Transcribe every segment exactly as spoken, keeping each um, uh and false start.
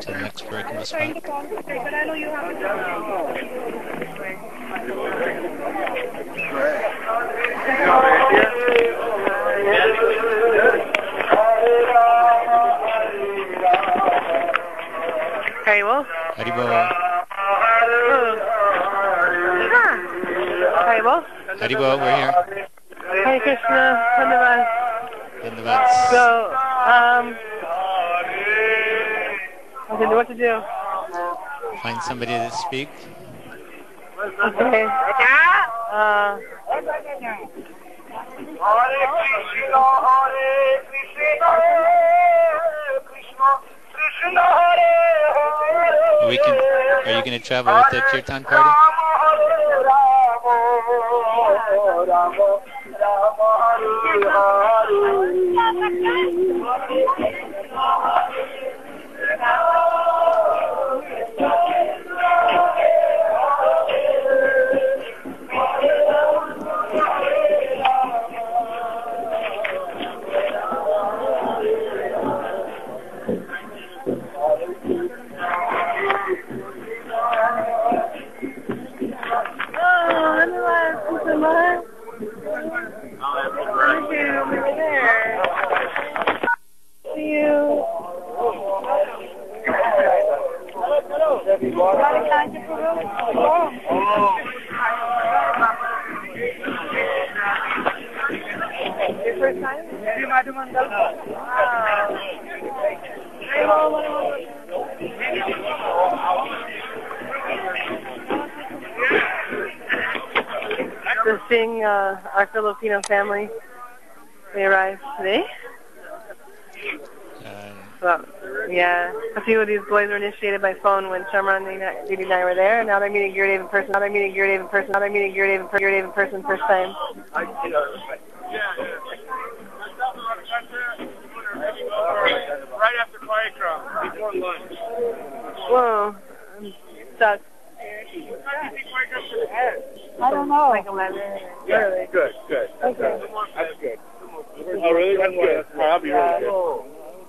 until next break and respond. Haribol? Haribol. Haribol? Haribol, we're here. Hare Krishna, Dhanyavad. Dhanyavad. So, um, I don't know what to do. Find somebody to speak. Okay. Uh, Hare Krishna, Hare Krishna, Krishna, Krishna, Hare Hare. We can. Are you going to travel with the kirtan party? Just seeing uh, our Filipino family. They arrived today. Uh, Well, yeah, a few of these boys were initiated by phone when Shamran and Didi and I were there. Now they're meeting Gurudev in person. Now they're meeting Gurudev in person. Now they're meeting Gurudev in, per- Gurudev in person first time. Right after Parikrama, before lunch. Whoa, I'm stuck. I don't know. Like eleven. Yeah, good, good. Okay. That's good. Oh, really? That's good. All right, I'll be really good.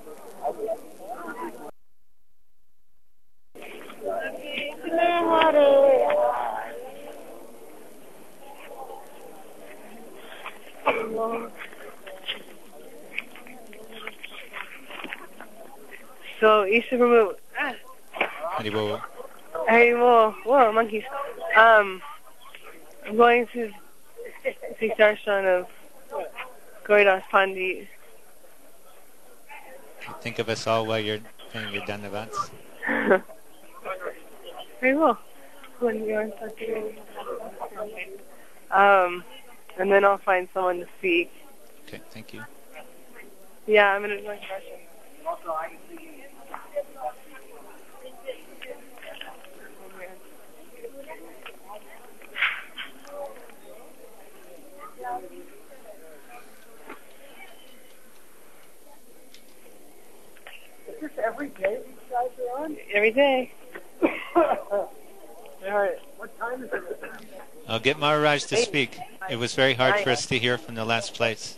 So, Isha Prabhu. Ah, Haribol. hey, whoa, whoa, monkeys. Um, I'm going to see darshan of Gauridas Pandit. You think of us all while you're doing your Dhanyavads. Very well. When we are talking. Um, and then I'll find someone to speak. Okay, thank you. Yeah, I'm gonna do my darshan. Is this every day these guys are on? Every day. All right. What time is it? I'll get Maharaj to speak. It was very hard for us to hear from the last place.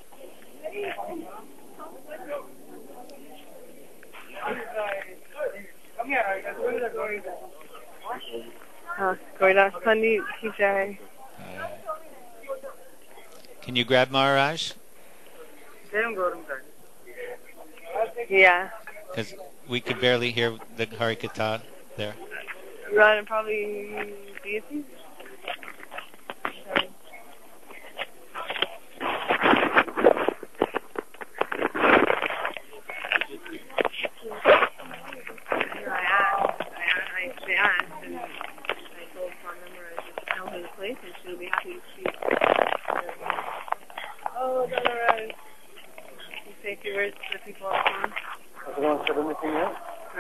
Uh, Gauridas Pandit, Ki Jai. Uh, can you grab Maharaj? Yeah. Because we could barely hear the Harikatha there. Run and probably deity. And she'll be happy to see. Oh, Dolores. You say a few words to the people on the phone? Has anyone said anything yet?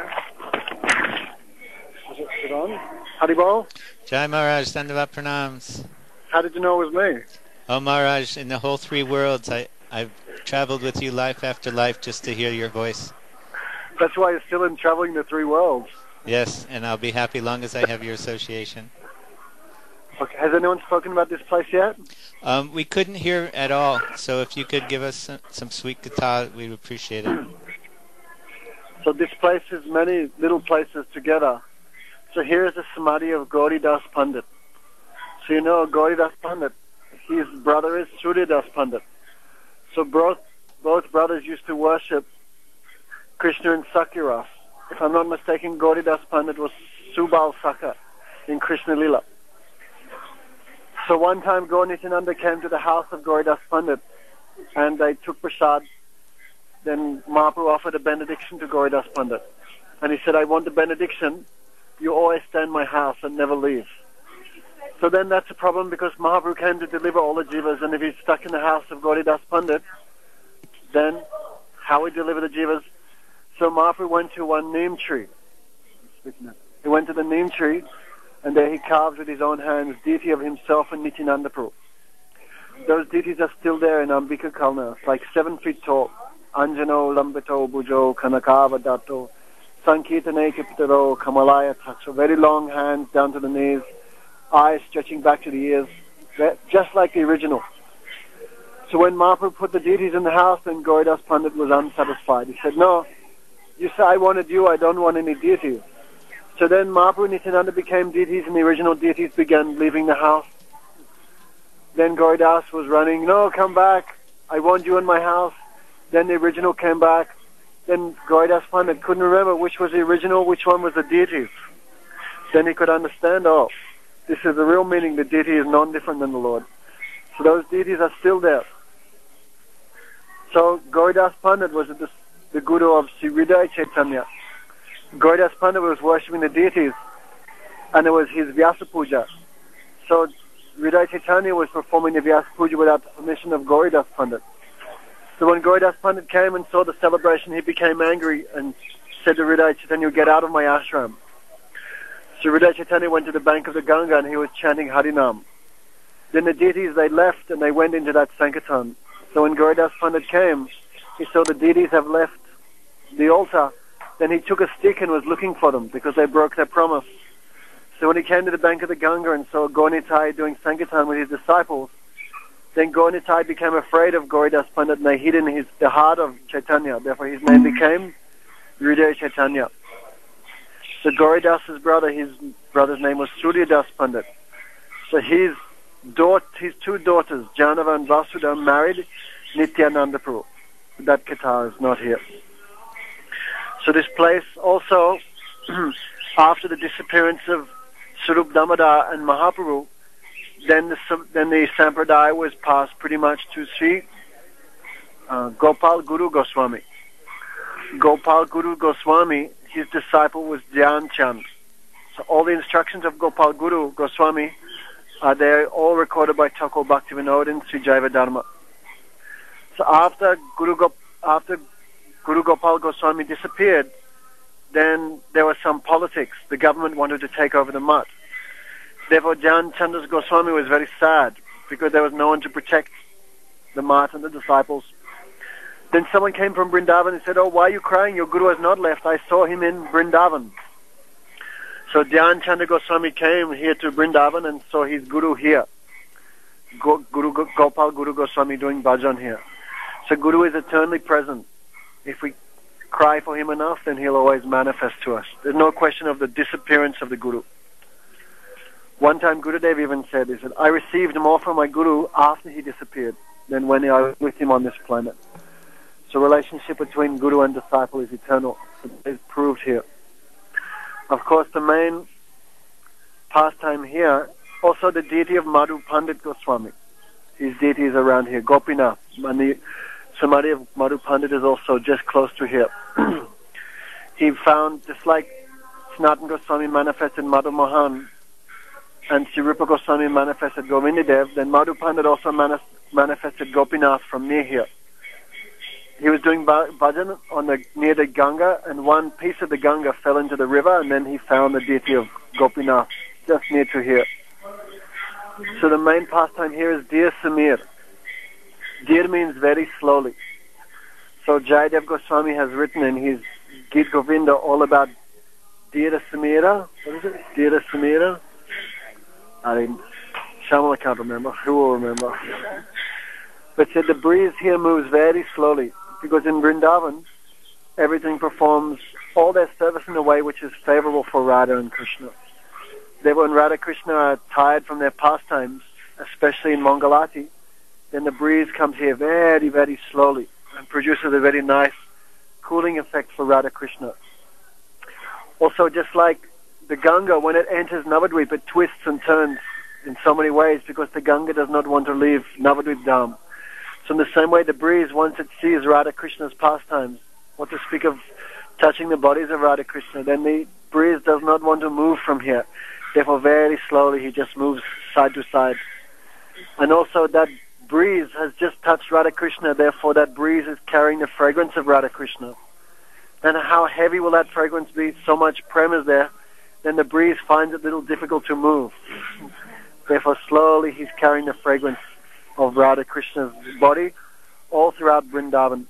No. Is it sit on? Haribol? Jai Maharaj, Dhanyavad Pranams. How did you know it was me? Oh Maharaj, in the whole three worlds, I, I've traveled with you life after life just to hear your voice. That's why you're still in traveling the three worlds. Yes, and I'll be happy long as I have your association. Okay. Has anyone spoken about this place yet? Um, we couldn't hear at all, so if you could give us some, some sweet guitar, we'd appreciate it. So this places many little places together. So here is the samadhi of Gauri Das Pandit. So you know Gauri Das Pandit, his brother is Surya Das Pandit. So both, both brothers used to worship Krishna and Sakyaras. If I'm not mistaken, Gauri Das Pandit was Subal Saka in Krishna Lila. So one time Gaur Nityananda came to the house of Gauri Das Pandit and they took prasad. Then Mahaprabhu offered a benediction to Gauri Das Pandit. And he said, I want the benediction. You always stay in my house and never leave. So then that's a problem because Mahaprabhu came to deliver all the jivas, and if he's stuck in the house of Gauri Das Pandit, then how we deliver the jivas? So Mahaprabhu went to one neem tree. He went to the neem tree, and there he carved with his own hands deity of himself and Nityananda Prabhu. Those deities are still there in Ambika Kalna, like seven feet tall. Anjano, Lambito, Bujo, Kanakava, Dato, Sankirtane, Kipitaro, Kamalaya, Taksha. Very long hands down to the knees, eyes stretching back to the ears, just like the original. So when Mahaprabhu put the deities in the house, then Gauri Das Pandit was unsatisfied. He said, no, you say I wanted you, I don't want any deities. So then Mahaprabhu and Nityananda became deities, and the original deities began leaving the house. Then Gauri Das was running, no, come back, I want you in my house. Then the original came back. Then Gauri Das Pandit couldn't remember which was the original, which one was the deities. Then he could understand, oh, this is the real meaning, the deity is non-different than the Lord. So those deities are still there. So Gauri Das Pandit was the, the guru of Sri Hridaya Chaitanya. Gauri Das Pandit was worshipping the deities, and it was his Vyasa Puja. So Hridaya Chaitanya was performing the Vyasa Puja without the permission of Gauri Das Pandit. So when Gauri Das Pandit came and saw the celebration, he became angry and said to Hridaya Chaitanya, get out of my ashram. So Hridaya Chaitanya went to the bank of the Ganga and he was chanting Harinam. Then the deities, they left and they went into that Sankirtan. So when Gauri Das Pandit came, he saw the deities have left the altar. Then he took a stick and was looking for them because they broke their promise. So when he came to the bank of the Ganga and saw Gaur Nitai doing Sankirtan with his disciples, then Gaur Nitai became afraid of Gauri Das Pandit and they hid in his, the heart of Chaitanya. Therefore his name became Hridaya Chaitanya. So Gauri Das's brother, his brother's name was Surya Das Pandit. So his daughter, his two daughters, Janava and Vasudha, married Nityananda Prabhu. That Katha is not here. So this place also, after the disappearance of Sarup Damodar and Mahaprabhu, then the, then the Sampradaya was passed pretty much to Sri uh, Gopal Guru Goswami. Gopal Guru Goswami, his disciple was Dhyan Chand. So all the instructions of Gopal Guru Goswami are there, all recorded by Thakur Bhaktivinoda in Sri Jaiva Dharma. So after Guru, Gop after Guru Gopal Goswami disappeared, then there was some politics. The government wanted to take over the mutt. Therefore, Dhyan Chandas Goswami was very sad because there was no one to protect the mutt and the disciples. Then someone came from Vrindavan and said, oh, why are you crying? Your Guru has not left. I saw him in Vrindavan. So Dhyan Chanda Goswami came here to Vrindavan and saw his Guru here. Go, Guru Go, Gopal Guru Goswami doing bhajan here. So Guru is eternally present. If we cry for him enough, then he'll always manifest to us. There's no question of the disappearance of the Guru. One time Gurudev even said, he said, I received more from my Guru after he disappeared than when I was with him on this planet. So relationship between Guru and disciple is eternal. It is proved here. Of course, the main pastime here, also the deity of Madhu Pandit Goswami. His deity is around here, Gopinath. And the samadhi of Madhu Pandit is also just close to here. He found, just like Sanatana Goswami manifested Madhu Mohan and Sri Rupa Goswami manifested Govindadev, then Madhu Pandit also manis manifested Gopinath from near here. He was doing bhajan on the, near the Ganga, and one piece of the Ganga fell into the river, and then he found the deity of Gopinath just near to here. So the main pastime here is Dear Samir. Dear means very slowly. So Jayadev Goswami has written in his Gita Govinda all about Dear Samira. What is it? Dear Samira? I mean, Shamala can't remember. Who will remember? But said the breeze here moves very slowly, because in Vrindavan, everything performs all their service in a way which is favorable for Radha and Krishna. Therefore, when Radha and Krishna are tired from their pastimes, especially in Mangalati, then the breeze comes here very, very slowly and produces a very nice cooling effect for Radha Krishna. Also, just like the Ganga, when it enters Navadvip, it twists and turns in so many ways because the Ganga does not want to leave Navadvip Dham. So in the same way, the breeze, once it sees Radha Krishna's pastimes, what to speak of touching the bodies of Radha Krishna, then the breeze does not want to move from here. Therefore, very slowly, he just moves side to side. And also, that breeze has just touched Radha Krishna, therefore that breeze is carrying the fragrance of Radha Krishna. Then how heavy will that fragrance be? So much prem is there, then the breeze finds it a little difficult to move. Therefore, slowly he's carrying the fragrance of Radha Krishna's body all throughout Vrindavan.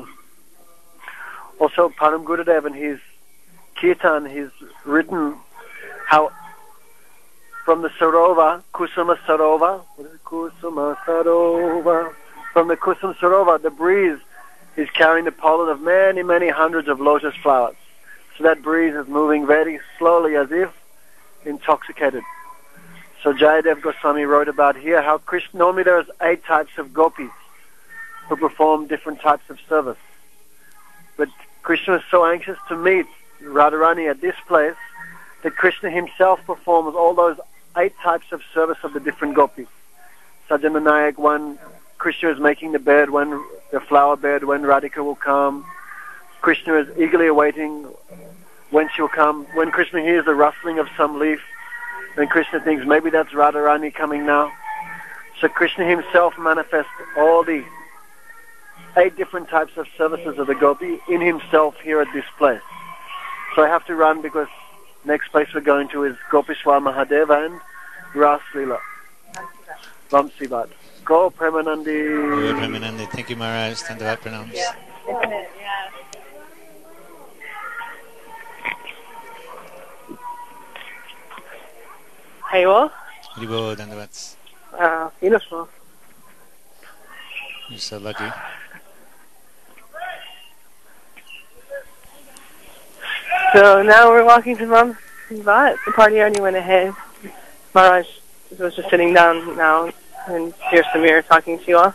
Also, Param Gurudev in his Kirtan, he's written how from the Sarova, Kusuma Sarova, what is it? Kusuma Sarova, from the Kusum Sarova, the breeze is carrying the pollen of many, many hundreds of lotus flowers. So that breeze is moving very slowly as if intoxicated. So Jayadev Goswami wrote about here how Krishna, normally there's eight types of gopis who perform different types of service. But Krishna was so anxious to meet Radharani at this place that Krishna himself performs all those eight types of service of the different gopis. Sajjana Nayak, when Krishna is making the bed, when the flower bed, when Radhika will come. Krishna is eagerly awaiting when she'll come. When Krishna hears the rustling of some leaf, then Krishna thinks maybe that's Radharani coming now. So Krishna himself manifests all the eight different types of services of the gopi in himself here at this place. So I have to run because next place we're going to is Gopishwar Mahadeva and Ras Leela. Vamsivat. Go Premanandi. Go Premanandi. Thank you, Maharaj. Dandavat pranams. Yeah. Yeah. Hey, what? Haribo, Dandavats. Uh, beautiful. You're so lucky. So now we're walking to Mom Sivat. The party already went ahead. Maharaj was just sitting down now, and here's Samir talking to you all.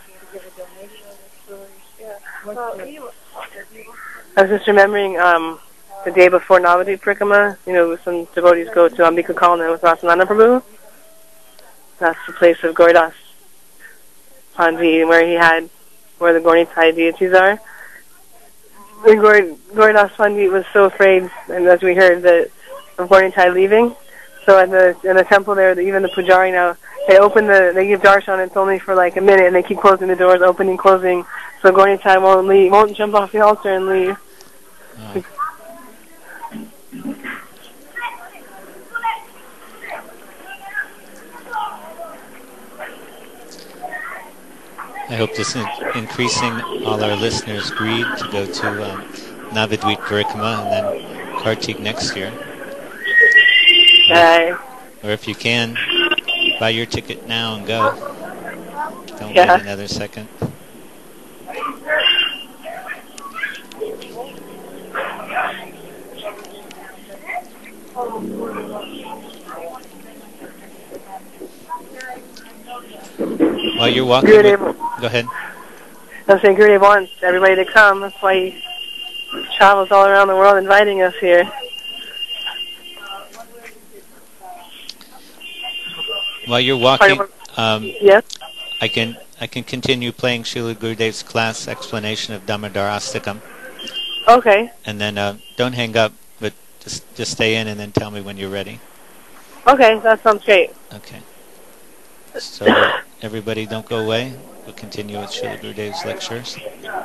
I was just remembering um, the day before Navadvip Parikrama, you know, some devotees go to Ambika Kalna with Rasananda Prabhu. That's the place of Gauridas Pandit, where he had, where the Gaurnitai deities are. And Gauridas Pandit was so afraid, and as we heard, that of Gaurnitai leaving. So at the in the temple there, even the pujari now, they open the, they give darshan, it's only for like a minute, and they keep closing the doors, opening, closing, so Gaurnitai won't leave, won't jump off the altar and leave. Oh. I hope this is increasing all our listeners' greed to go to um, Navadvip Parikrama and then Kartik next year. Uh, or if you can, buy your ticket now and go. Don't yeah. wait another second. While you're walking, with, go ahead. I was saying Gurudev wants everybody to come. That's why he travels all around the world inviting us here. While you're walking, um, yes? I can I can continue playing Srila Gurudev's class explanation of Damodar Astakam. Okay. And then uh, don't hang up, but just just stay in and then tell me when you're ready. Okay, that sounds great. Okay. So everybody don't go away. We'll continue with Srila Gurudev's lectures.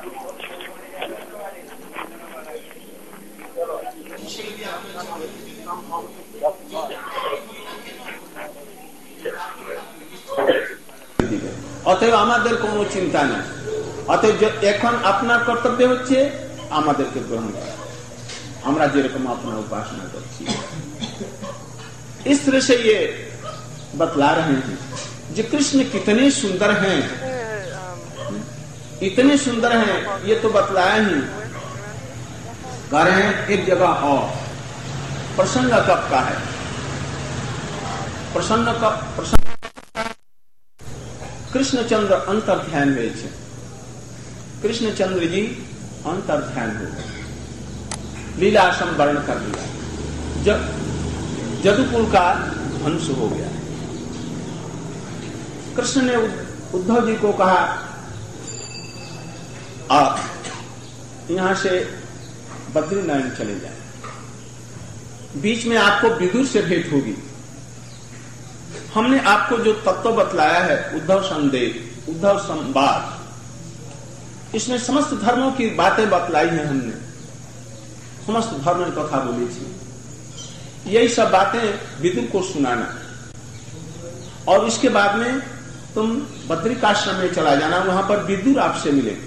অতএব আমাদের কোনো চিন্তা নেই। অতএব এখন আপনার কর্তব্য হচ্ছে আমাদেরকে গ্রহণ করা। আমরা যেরকম আপনার উপাসনা করছি। इस तरह से ये बतला रहे हैं कि कृष्ण कितने सुंदर हैं, इतने सुंदर हैं, ये तो बतलाया ही कह रहे हैं एक जगह और प्रसंग कब का है, प्रसन्न का प्रसन्न कृष्णचंद्र अंतर ध्यान में छे। कृष्णचंद्र जी अंतर ध्यान हो गए, लीला संवर्ण कर लिया, जब जदुकुल का ध्वंस हो गया। कृष्ण ने उद्धव जी को कहा आप यहां से बद्रीनारायण चले जाए, बीच में आपको विदुर से भेंट होगी। हमने आपको जो तत्व बतलाया है उद्धव संदेश, उद्धव संवाद, इसमें समस्त धर्मों की बातें बतलाई हैं हमने, समस्त धर्म की कथा बोली थी। यही सब बातें विदुर को सुनाना और इसके बाद में तुम बद्रिकाश्रम में चला जाना, वहां पर विदुर आपसे मिलेंगे,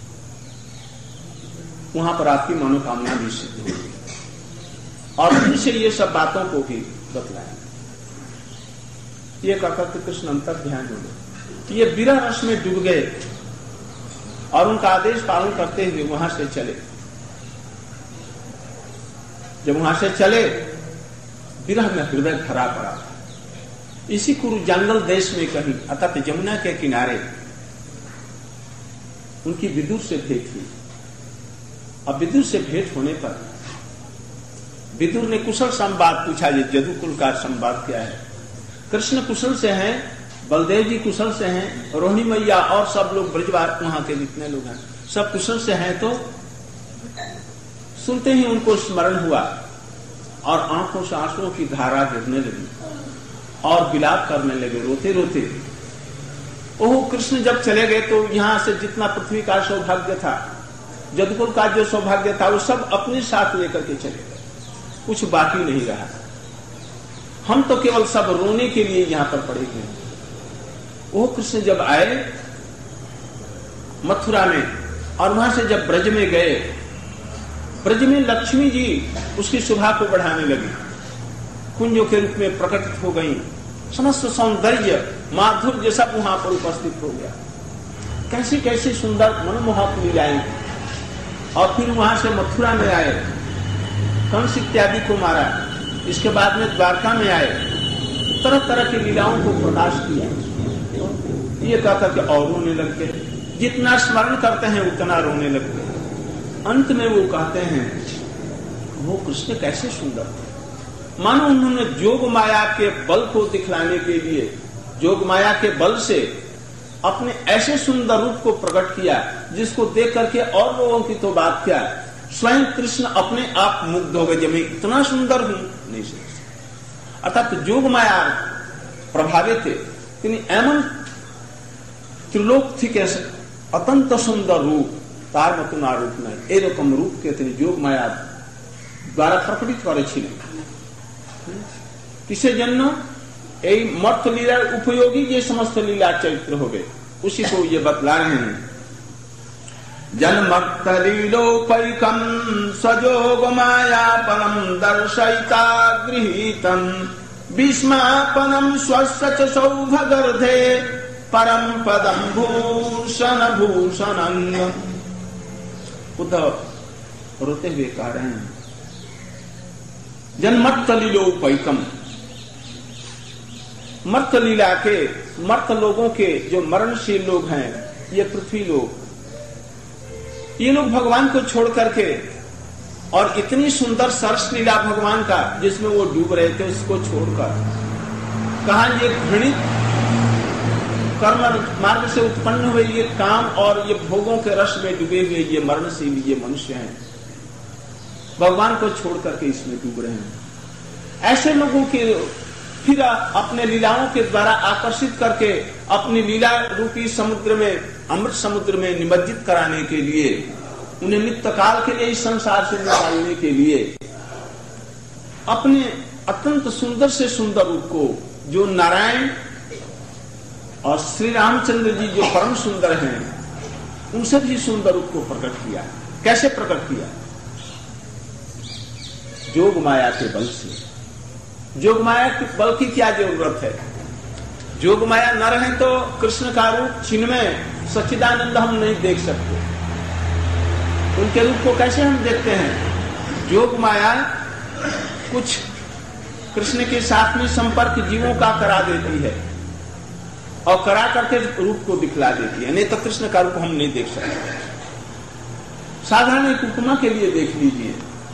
वहां पर आपकी मनोकामना भी सिद्ध होगी। और उनसे ये सब बातों को भी बतलाया। ये कहकर कृष्ण अंतर ध्यान हो गए, ये विरह रस में डूब गए और उनका आदेश पालन करते हुए वहां से चले। जब वहां से चले, विरह में हृदय भरा पड़ा। इसी कुरु जंगल देश में कहीं अर्थात जमुना के किनारे उनकी विदुर से भेंट हुई। अब विदुर से भेंट होने पर विदुर ने कुशल संवाद पूछा, ये जदुकुल का संवाद क्या है। कृष्ण कुशल से हैं, बलदेव जी कुशल से हैं, रोहिणी मैया और सब लोग ब्रजवास वहां के जितने लोग हैं सब कुशल से हैं। तो सुनते ही उनको स्मरण हुआ और आंखों से आंसुओं की धारा गिरने लगी और विलाप करने लगे रोते रोते। ओह कृष्ण जब चले गए तो यहां से जितना पृथ्वी का सौभाग्य था, जदुकुल का जो सौभाग्य था, वो सब अपने साथ लेकर के चले गए, कुछ बाकी नहीं रहा। हम तो केवल सब रोने के लिए यहां पर पड़े हुए हैं। वो कृष्ण जब आए मथुरा में और वहां से जब ब्रज में गए, ब्रज में लक्ष्मी जी उसकी शोभा को बढ़ाने लगी, कुंजों के रूप में प्रकटित हो गई, समस्त सौंदर्य माधुर्य सब वहां पर उपस्थित हो गया। कैसी कैसी सुंदर मनमोहक लीलाएं। और फिर वहां से मथुरा में आए, कंस इत्यादि को मारा, इसके बाद में द्वारका में आए, तरह तरह की लीलाओं को प्रकाश किया। ये कहता कि और रोने लगते, जितना स्मरण करते हैं उतना रोने लगते। अंत में वो कहते हैं वो कृष्ण कैसे सुंदर थे, मानो उन्होंने जोग माया के बल को दिखलाने के लिए जोग माया के बल से अपने ऐसे सुंदर रूप को प्रकट किया जिसको देख करके और लोगों की तो बात क्या, स्वयं कृष्ण अपने आप मुग्ध हो गए, जब मैं इतना सुंदर हूं नहीं समझ। अर्थात जोग माया प्रभावित थे, एमन त्रिलोक थी कैसे अत्यंत सुंदर रूप, तार मतुना रूप नहीं, एरकम रूप के थे जोग माया द्वारा प्रकटित करे छिलें। किसे जन्म यही मर्थ लीला उपयोगी ये समस्त लीला चरित्र हो गए, उसी को ये बतला रहे हैं। जन्मर्थ लीलोपैकम सजोग माया परम दर्शयिता गृहीतम भीष्मापनम स्वस्य सौभगर्धे परम पदम भूषण भूषण। उद्धव रोते हुए कह रहे हैं जन्मर्थ लीलोपैकम, मर्त लीला के मर्त लोगों के जो मरणशील लोग हैं, ये पृथ्वी लोग, ये लोग भगवान को छोड़ करके और इतनी सुंदर सरस लीला भगवान का जिसमें वो डूब रहे थे उसको छोड़कर कहा ये घृणित कर्म मार्ग से उत्पन्न हुए ये काम और ये भोगों के रस में डूबे हुए ये मरणशील ये मनुष्य हैं, भगवान को छोड़ करके इसमें डूब रहे हैं। ऐसे लोगों के फिर अपने लीलाओं के द्वारा आकर्षित करके अपनी लीला रूपी समुद्र में, अमृत समुद्र में निमज्जित कराने के लिए, उन्हें नित्य काल के लिए इस संसार से निकालने के लिए अपने अत्यंत सुंदर से सुंदर रूप को, जो नारायण और श्री रामचंद्र जी जो परम सुंदर हैं, उनसे भी सुंदर रूप को प्रकट किया। कैसे प्रकट किया? जोग माया के बल से। जोग माया के बल की क्या जरूरत है? जोग माया न रहे तो कृष्ण का रूप चिन्मय सच्चिदानंद हम नहीं देख सकते। उनके रूप को कैसे हम देखते हैं? जोग माया कुछ कृष्ण के साथ में संपर्क जीवों का करा देती है और करा करके रूप को दिखला देती है, नहीं तो कृष्ण का रूप हम नहीं देख सकते। साधारण एक उपमा के लिए देख लीजिए,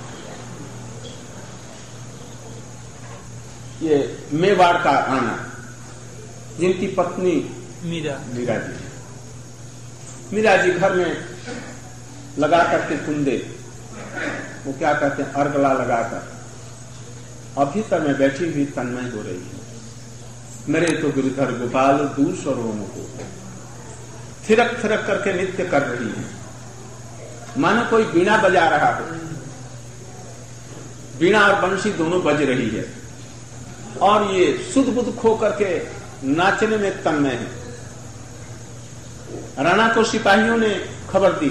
ये मेवाड़ का राणा जिनकी पत्नी मीरा मीरा जी मीरा जी घर में लगा करके कुंदे, वो क्या कहते हैं, अर्गला लगाकर और भीतर में बैठी हुई तन्मय हो रही है। मेरे तो गिरधर गोपाल दूर स्वरों को थिरक थिरक करके नृत्य कर रही है, मानो कोई बीणा बजा रहा हो। बीणा और बंशी दोनों बज रही है और ये सुध बुध खो करके नाचने में तन्मय है। राणा को सिपाहियों ने खबर दी,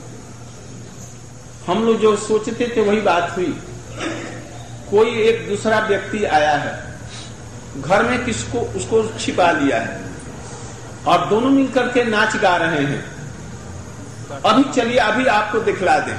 हम लोग जो सोचते थे वही बात हुई, कोई एक दूसरा व्यक्ति आया है, घर में किसको उसको छिपा लिया है और दोनों मिलकर के नाच गा रहे हैं। अभी चलिए अभी आपको दिखला दें।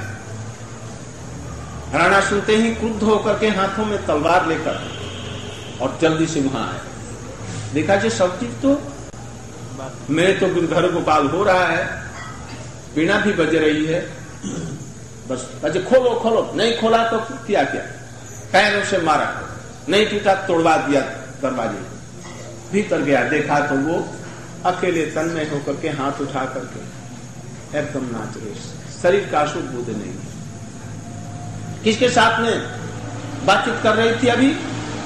राणा सुनते ही क्रुद्ध होकर के हाथों में तलवार लेकर और जल्दी से वहां आए। देखा जी सब चीज तो मेरे तो गिरधर गोपाल हो रहा है, बीणा भी बज रही है, बस अच्छा खोलो खोलो, नहीं खोला तो किया क्या, पैरों से मारा, नहीं टूटा तोड़वा दिया दरवाजे। भीतर गया, देखा तो वो अकेले तन्मय होकर के हाथ उठा करके एकदम नाच रहे, शरीर का शुद्ध बुद्ध नहीं। किसके साथ में बातचीत कर रही थी अभी,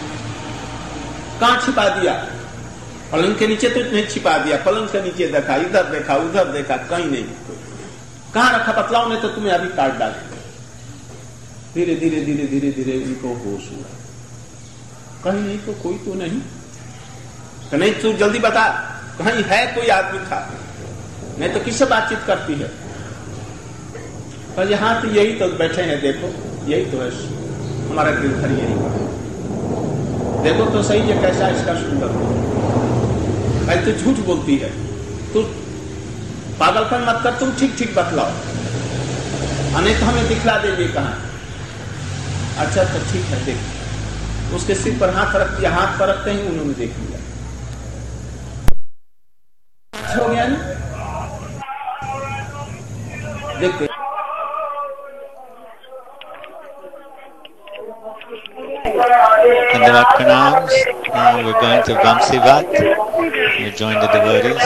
कहां छिपा दिया, पलंग के नीचे तो नहीं छिपा दिया, पलंग के नीचे देखा, इधर देखा उधर देखा, कहीं नहीं, कहां रखा बतलाओ, नहीं तो तुम्हें अभी काट डाले। धीरे धीरे धीरे धीरे धीरे उनको होश हुआ, कहीं नहीं तो कोई तो नहीं, तो नहीं तू जल्दी बता, कहीं है कोई आदमी था, नहीं तो किससे बातचीत करती है। और यहां तो यही तो बैठे हैं, देखो यही तो है हमारा गिरधर, यही देखो तो सही है कैसा इसका सुंदर हो। तो झूठ बोलती है, तू पागलपन मत कर, तुम ठीक ठीक बतलाओ, नहीं तो हमें दिखला देंगे कहां। अच्छा तो ठीक है, देख, उसके सिर पर हाथ रख दिया, हाथ पर रखते ही उन्होंने देख लिया, हो गया ना। देखते Dandavad pranams. Now we're going to Vamsivat. We join the devotees.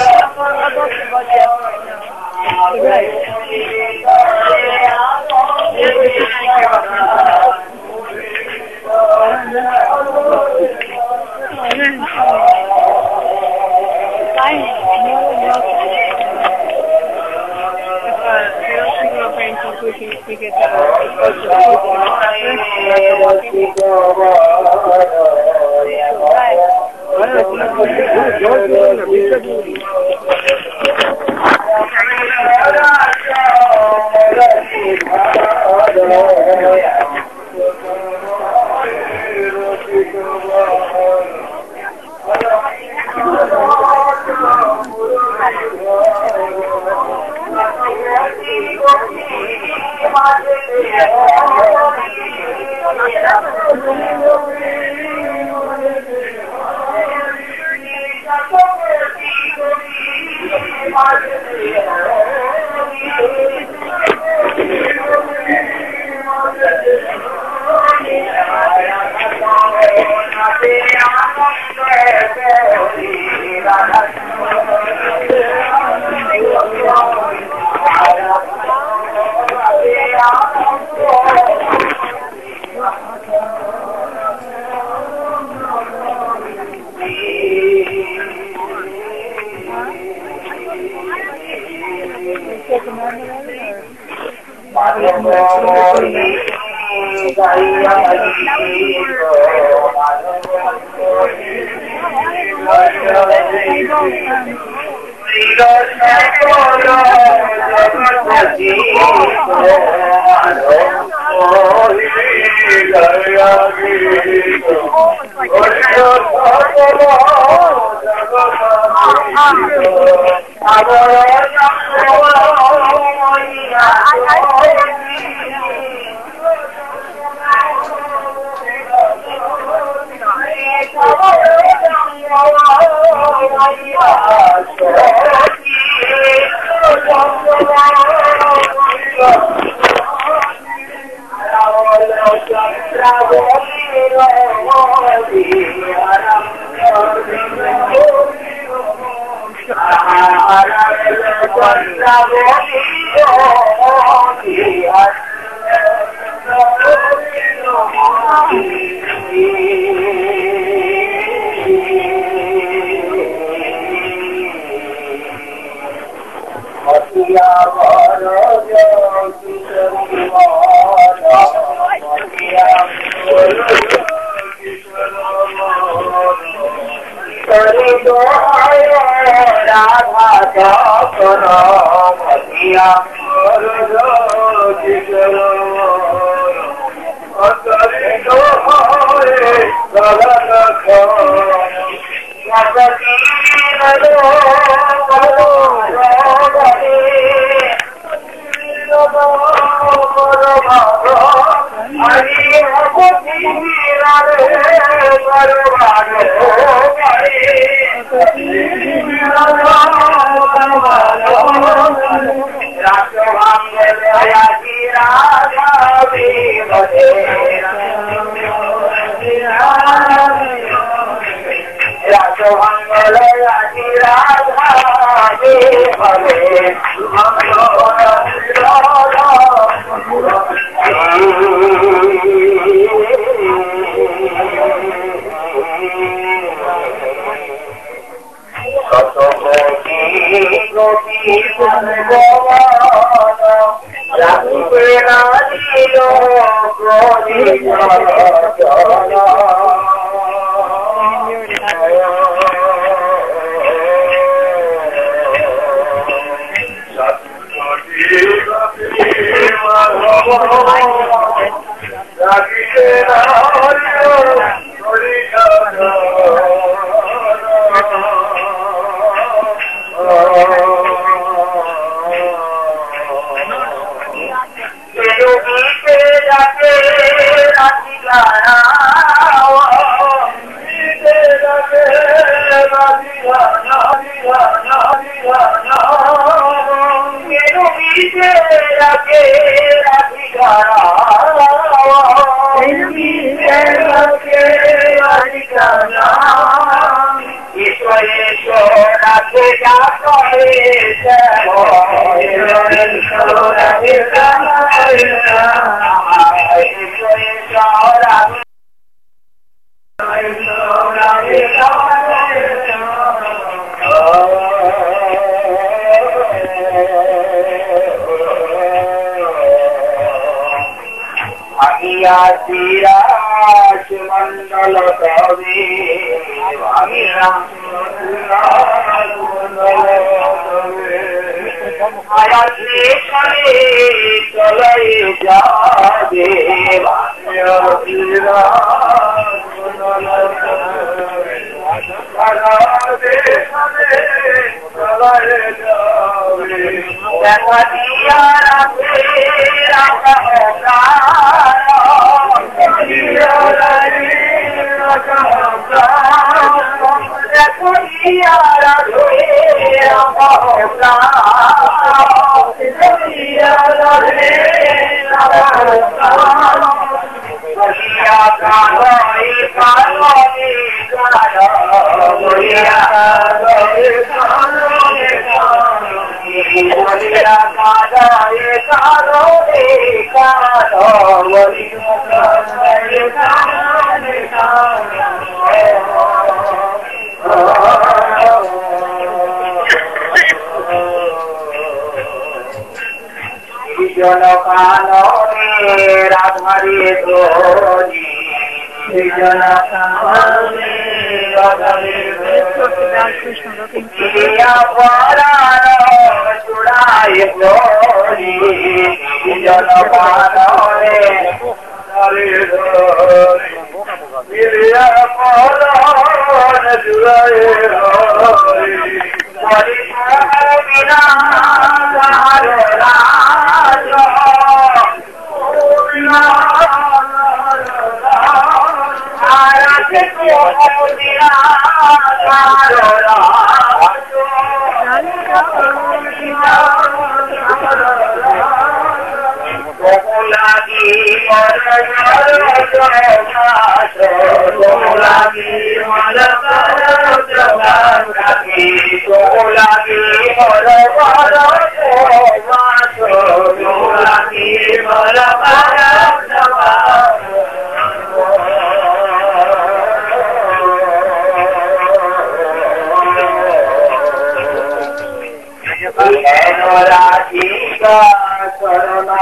Hola,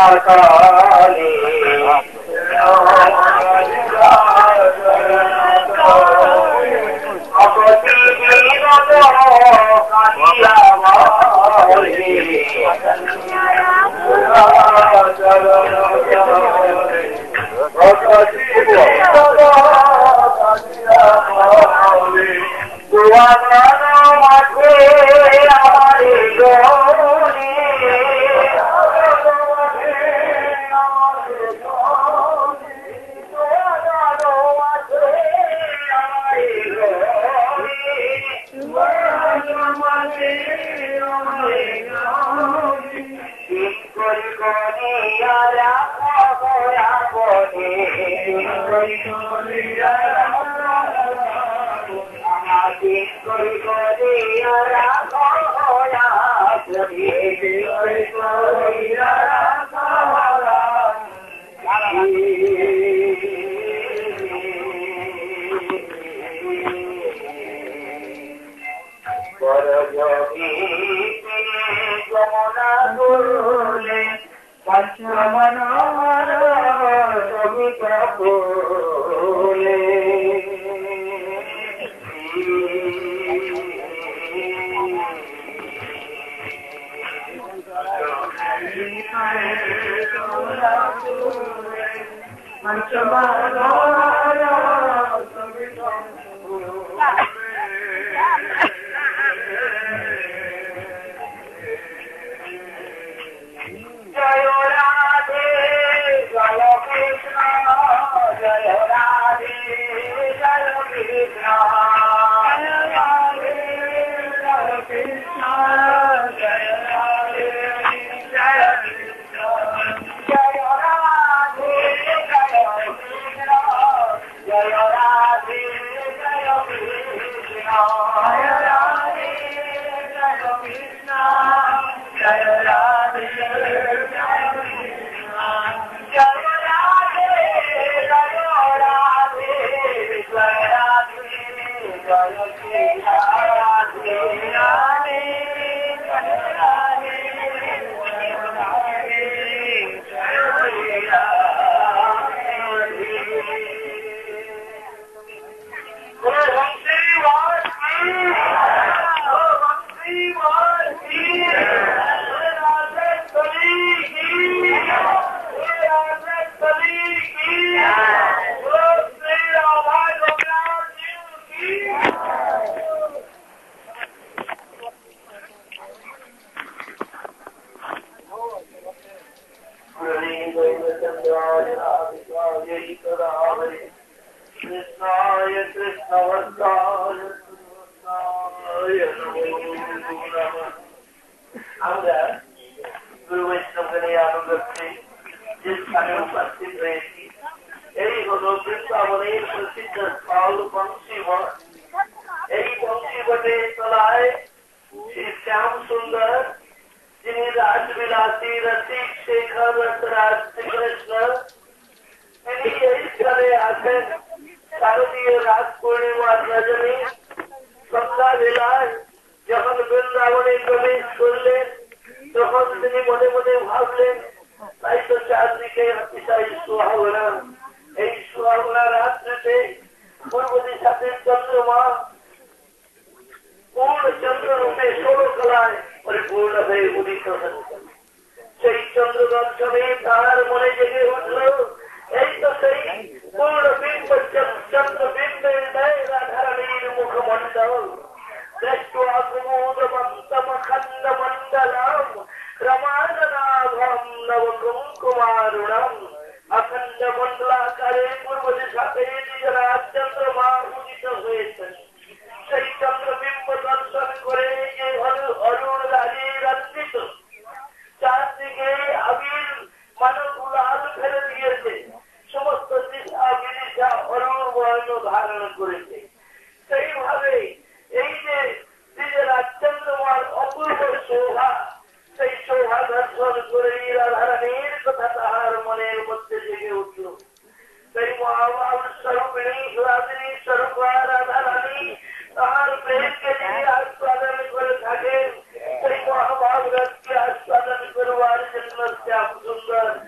Shyam सुंदर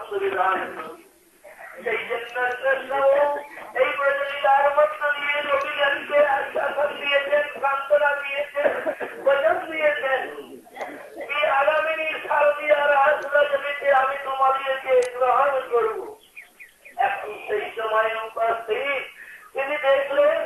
বিধান সেই জন্য এই প্রতিযোগিতার মধ্য দিয়ে রবিগানকে আশ্বাসন দিয়েছেন, সান্ত্বনা দিয়েছেন, বচন দিয়েছেন কি আগামী শারদীয়ার আশ্রয়জনীতে আমি তোমাদেরকে গ্রহণ করব। এখন সেই সময় উপস্থিত তিনি দেখলেন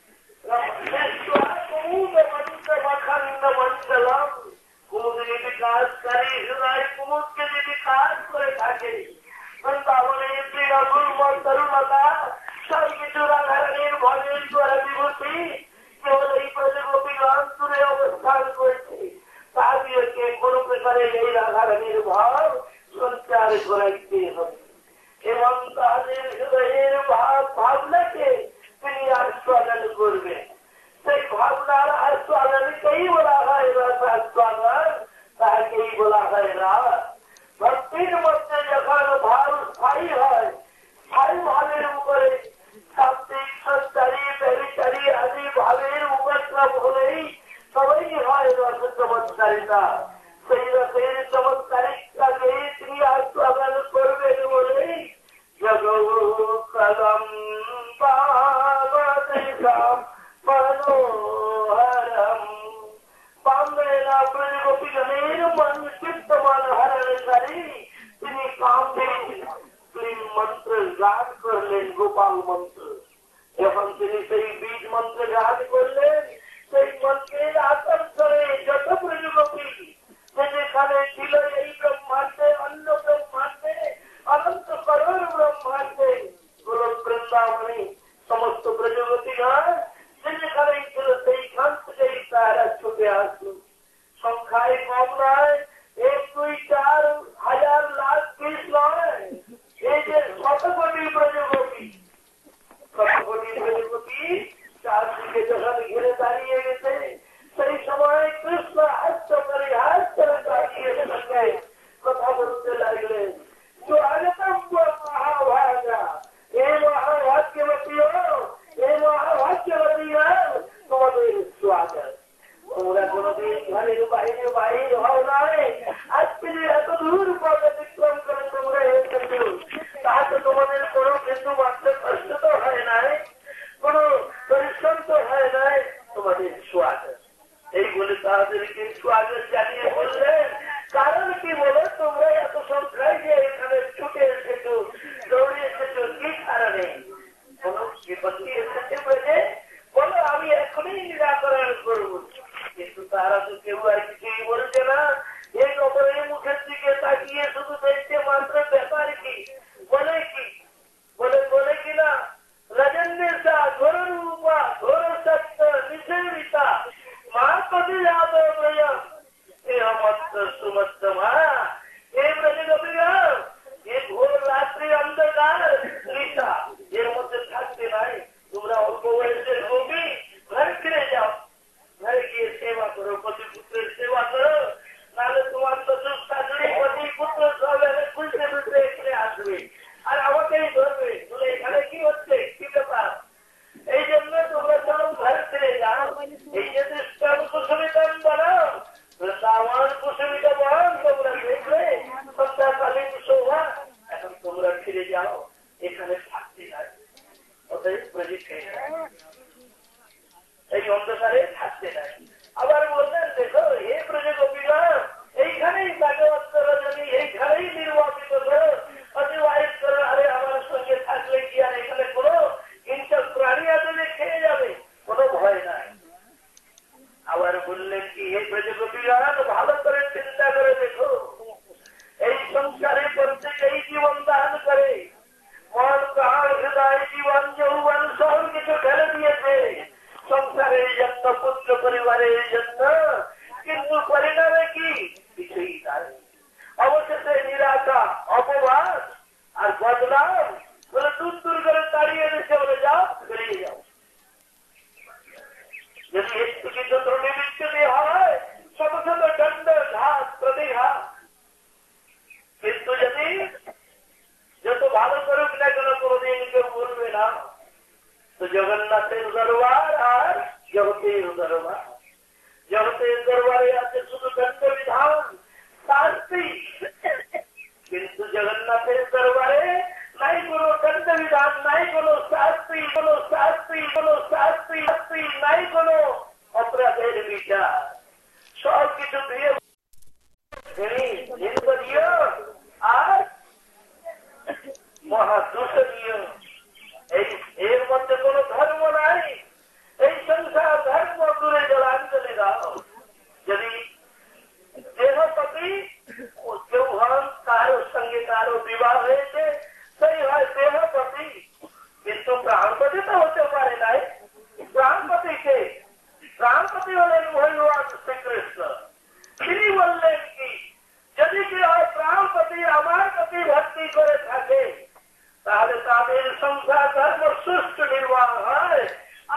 কুমুদ যদি কাজকারী হৃদয় কুমুদকে যদি কাজ করে থাকে বৃন্দাবনের তৃণমূল তরুণতা সব কিছু রাধারানীর ভজের দ্বারা বিভূতি কেবল এই প্রজগোপীগণ দূরে অবস্থান করছে তাদেরকে কোন প্রকারে এই রাধারানীর ভাব সঞ্চার করাইতে হবে এবং তাদের হৃদয়ের ভাব ভাবনাকে তিনি আস্বাদন করবেন। সেই ভাবনার আস্বাদনকেই বলা হয় রসাস্বাদন, তাহাকেই বলা হয় রাস। ভক্তির মধ্যে যখন ভাব স্থায়ী হয়, স্থায়ী ভাবের উপরে সাত্বিক সঞ্চারী ব্যবিচারী আদি ভাবের উপক্রম হলেই সবাই হয় রস চমৎকারিতা। সেই রসের চমৎকারিতাকেই তিনি আস্বাদন করবেন বলেই জগৎ মনোহরম পামেনা প্রজগোপীগণের মন চিত্তমান হরণকারী তিনি কামদেব মন্ত্র গান করলেন, গোপাল মন্ত্র। যখন তিনি সেই বীজ মন্ত্র গান করলেন, সেই মন্ত্রের আকর্ষণে যত প্রজগোপী যেখানে ছিল এই ব্রহ্মাণ্ডে অন্য ব্রহ্মাণ্ডে অনন্ত করোড় ব্রহ্মাণ্ডে গোলক বৃন্দাবনে সমস্ত প্রজগতিগণ যেখানেই ছিল সেইখান থেকেই তারা ছুটে আসলো। সংখ্যায় কম নয়, এক দুই চার হাজার লাখ বিশ নয়, এই যে শত কোটি প্রজগতি, শত কোটি প্রজগতি চারদিকে যখন ঘিরে দাঁড়িয়ে গেছে সেই সময় কৃষ্ণ হাস্য করে হাস্য দাঁড়িয়ে সঙ্গে কথা বলতে লাগলেন। মহাভাগা এই মহাভাগ্যবতীও এই মহাভাগ্যবতী তোমাদের স্বাগত। তোমরা কোনদিন ঘরের বাইরে বাইর হও নাই, আজকে এত দূর পথ অতিক্রম করে তোমরা এসেছো, তাহলে তোমাদের কোনো কিন্তু মাত্র কষ্ট তো হয় নাই, কোন পরিশ্রম তো হয় নাই, তোমাদের স্বাগত। এই বলে তাদেরকে স্বাগত জানিয়ে বললেন কারণ কি বলো তোমরা এত সংখ্যায় যে এখানে ছুটে এসেছো, দৌড়ে এসেছো, কি কারণে? কোন বিপত্তি এসেছে বলে বলো, আমি এখনই নিরাকরণ করব। কিন্তু তারা তো কেউ আর কিছুই বলছে না, এই অপরের মুখের দিকে তাকিয়ে শুধু দেখছে মাত্র ব্যাপার কি বলে কি বলে বলে কিনা রজন্যা ঘোর রূপা ঘোর সত্য নিষেবিতা মা কবি যাদব সুমস্ত মা এই প্রজগোপীগণ এই ঘোর রাত্রি অন্ধকার নিশা এর মধ্যে থাকতে নাই। তোমরা অল্প বয়সের গোপী ঘরে ফিরে যাও, ঘরে গিয়ে সেবা করো, পতি পুত্রের সেবা করো, নাহলে তোমার শ্বশুর শাশুড়ি পতি পুত্র সব খুলতে খুলতে এখানে আসবে আর আমাকেই ধরবে, বলে এখানে কি হচ্ছে, কি ব্যাপার। এই জন্য তোমরা সব ঘরে ফিরে যাও। এই যে দৃষ্টান কুসুমিতম বানাও, বৃন্দাবন কুসুমিত বন তোমরা দেখলে সন্ধ্যাকালীন শোভা, এখন তোমরা ফিরে যাও, এখানে থাকতে নাই। অতএব প্রজিক্ষে এই অন্ধকারে থাকতে নাই। আবার বললেন দেখো হে প্রজগোপীগণ এইখানেই ভাগবত রজনী এইখানেই নির্বাচিত করো, অতিবাহিত করো। আরে আমার সঙ্গে থাকলে কি আর এখানে কোনো হিংসক প্রাণী আসলে খেয়ে যাবে, কোনো ভয় নাই। আবার বললেন কি হে প্রজগোপীগণ ভালো করে চিন্তা করে দেখো, এই সংসারে প্রত্যেকেই জীবন দান করে, মন প্রাণ হৃদয় জীবন যৌবন সব কিছু ঢেলে দিয়েছে সংসারের জন্য, পুত্র পরিবারের জন্য, কিন্তু পরিণামে কি কিছুই নাই। অবশেষে নিরাশা, অপবাদ আর বদনাম বলে দূর দূর করে তাড়িয়ে দিচ্ছে, বলে যাও বেরিয়ে যাও। যদি একটু কিন্তু ত্রুটি বিচ্ছুতি হয় শত শত দণ্ড ঘাত প্রতিঘাত, কিন্তু যদি যত ভালো করুক না কেন কোনদিন কেউ বলবে না। তো জগন্নাথের দরবার আর জগতের দরবার, জগতের দরবারে আছে শুধু দণ্ড বিধান শাস্তি, কিন্তু জগন্নাথের দিয়ে জিনবদীয় আর মহাদূষণীয়, এই এর মধ্যে কোন ধর্ম নাই। এই সংসার ধর্ম দূরে জলাঞ্জলি দাও। যদি দেহপতি কেউ হন, কারোর সঙ্গে কারো বিবাহ হয়েছে, সেই হয় দেহপতি, কিন্তু প্রাণপতি তো হতে পারে নাই। প্রাণপতিকে প্রাণপতি হলেন ভগবান শ্রীকৃষ্ণ। তিনি বললেন কি, যদি কেউ প্রাণপতি আমার প্রতি ভক্তি করে থাকে তাহলে তাদের সংসার ধর্ম সুষ্ঠু নির্বাহ হয়।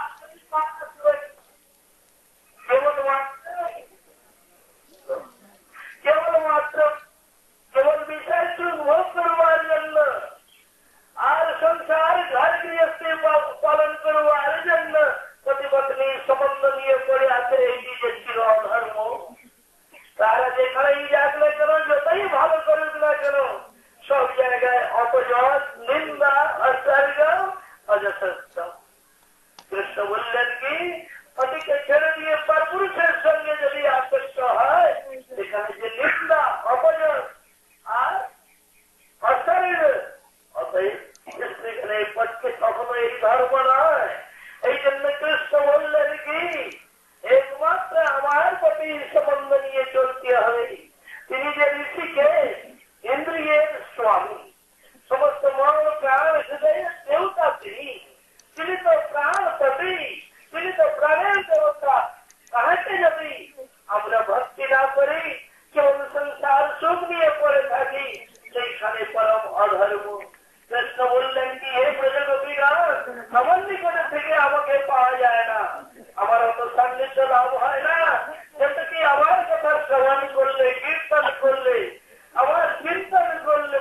কেবলমাত্র কেবল বিষয় ভোগ করবার জন্য আর সংসার ঘর গৃহস্থী পালন করবার জন্য পতি পত্নীর সম্বন্ধ নিয়ে পড়ে আছে, এইটি যে ছিল ধর্ম। তারা যেখানেই যাকলে কেন, যতই ভালো করুক না কেন, সব জায়গায় অপজয়, নিন্দা, অসর্গ, অযশস্য। কৃষ্ণ বললেন কি, পতিকে ছেড়ে দিয়ে পরপুরুষের সঙ্গে যদি আসক্ত হয়, এখানে যে নিন্দা, অপজয় আর অসর্গ, অতএব স্ত্রীকে পক্ষে কখনো এই ধর্ম নয়। এই জন্য কৃষ্ণ বললেন কি, একমাত্র আমার প্রতি সম্বন্ধ নিয়ে চলতে হবে। তিনি যে ঋষিকে ইন্দ্রিয়ের স্বামী, সমস্ত মন প্রাণ হৃদয়ের দেবতা তিনি, তিনি তো প্রাণ প্রতি, তিনি তো প্রাণের দেবতা। তাহাকে যদি আমরা ভক্তি না করি, কেবল সংসার সুখ নিয়ে পড়ে থাকি, সেইখানে পরম অধর্ম। কৃষ্ণ বললেন কি, হে প্রজাপতিগণ, আমার নিকটে থেকে আমাকে পাওয়া যায় না, আমার অত সান্নিধ্য লাভ হয় না। কিন্তু কি আমার কথা শ্রবণ করলে, কীর্তন করলে, আমার চিন্তন করলে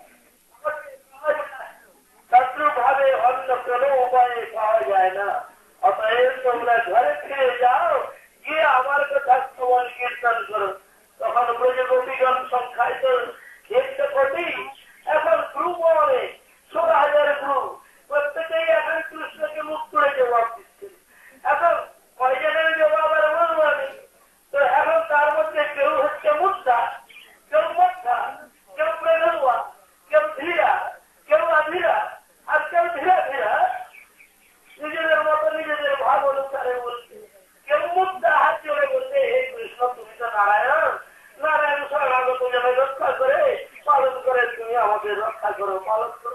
শত্রু ভাবে অন্য কোন উপায়ে পাওয়া যায় না। অতএব তোমরা ঘরে ফিরে যাও, গিয়ে আমার কথা শ্রবণ কীর্তন করো। তখন প্রজাপতিগণ সংখ্যায় তো একশো কোটি, এখন গ্রুপ মানে ষোলো হাজার গ্রুপ, প্রত্যেকেই এখন কৃষ্ণকে মুখ করে জবাব দিচ্ছে। এখন কয়জনের জবাব আর বলবো আমি। তো এখন তার মধ্যে কেউ হচ্ছে মুদ্রা, কেউ মধ্যা, কেউ প্রেরুয়া, কেউ ধীরা, কেউ আধীরা, আর কেউ ধীরা ধীরা, নিজেদের মতো নিজেদের ভাব অনুসারে বলছে। কেউ মুদ্রা হাত জোড়ে বলছে, হে কৃষ্ণ তুমি তো নারায়ণ, নারায়ণ স্বর্গাগত যেন রক্ষা করে পালন করে, তুমি আমাদের রক্ষা করো, পালন করো।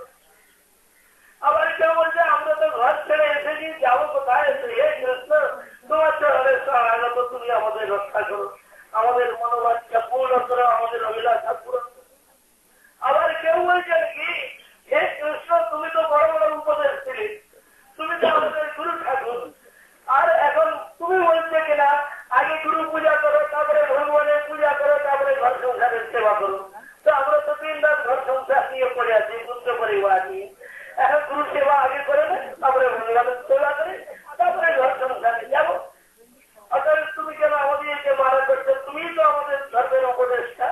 আবার কেউ বলছে, আমরা তো ঘর ছেড়ে এসেছি, যাবো কোথায়? হে কৃষ্ণ তোমার চরণের স্বর্গাগত, তুমি আমাদের রক্ষা করো, আমাদের মনোবাঞ্ছা পূর্ণ করো, আমাদের অভিলাষা পূরণ করো। আবার কেউ বলছেন কি, হে কৃষ্ণ তুমি তো বড় বড় উপদেশ ছিলে, তুমি তো আমাদের গুরু ঠাকুর, আর এখন তুমি বলছে কিনা আগে গুরু পূজা করো, তারপরে ভগবানের পূজা করো, তারপরে ঘর সংসারের সেবা করো। তো আমরা তো তিন রাত ঘর সংসার নিয়ে পড়ে আছি, পুত্র পরিবার নিয়ে। এখন গুরু সেবা আগে করে না, তারপরে ভগবানের সেবা করে, তারপরে ঘর সংসারে যাবো। অতএব তুমি কেন আমাদেরকে মারা করছো? তুমি তো আমাদের ধর্মের উপদেষ্টা।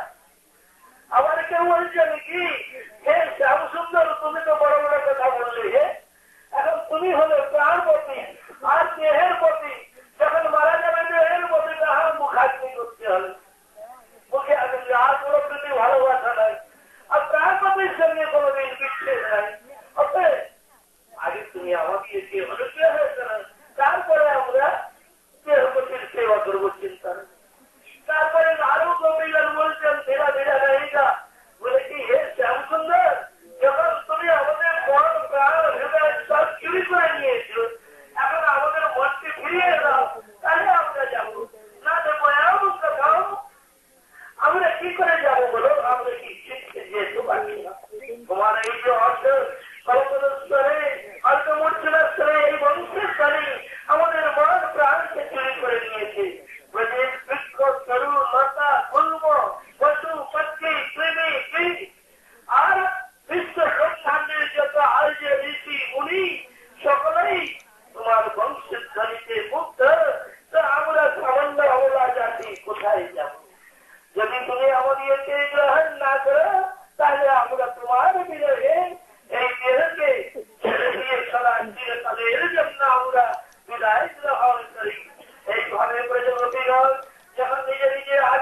আবার কেউ বলছে নাকি, হে শ্যাম সুন্দর তুমি তো বড় বড় কথা বললে, হে এখন তুমি হলে প্রাণপতি আর দেহের প্রতি, যখন মারা যাবে দেহের প্রতি তাহার মুখাগ্নি করতে হবে, মুখে আগ্নি, আর কোনো প্রতি ভালোবাসা নাই, আর প্রাণপতির সঙ্গে কোনোদিন বিচ্ছেদ নাই। অতএব আগে তুমি আমাকে যে অনুগ্রহ হয়েছে না, তারপরে আমরা দেহপতির সেবা করবো চিন্তা। তারপরে আরো কবিগান বলছেন ধীরা ধীরা रहेगा, বলে কি হে শ্যাম সুন্দর, যখন তুমি আমাদের মন প্রাণ হৃদয় সব চুরি করে নিয়েছিল, এখন আমাদের মনকে ফিরিয়ে দাও, তাহলে আমরা যাবো, না দেবো এমন কোথাও আমরা কি করে যাবো বলো? আমরা কি শিখতে যেতে পারছি না? তোমার এই যে অর্থ কল্পনাস্তরে, অর্থমূর্ছনাস্তরে, এই বংশের স্তরে আমাদের মন প্রাণকে চুরি করে নিয়েছে। বৃক্ষ, তরু, লতা, গুল্ম, পশু, পক্ষী, কৃমি, কীট আর বিশ্ব ব্রহ্মাণ্ডের যত আর্য ঋষি মুনি সকলেই তোমার বংশের ধ্বনিতে মুগ্ধ। তো আমরা সামান্য অবলা জাতি কোথায় যাব? যদি তুমি আমাদেরকে গ্রহণ না করো, তাহলে আমরা তোমার বিরহে এই দেহকে ছেড়ে দিয়ে সারা চিরকালের জন্য আমরা বিদায় গ্রহণ করি। এইভাবে প্রজাপতিগণ যখন নিজে নিজে আগে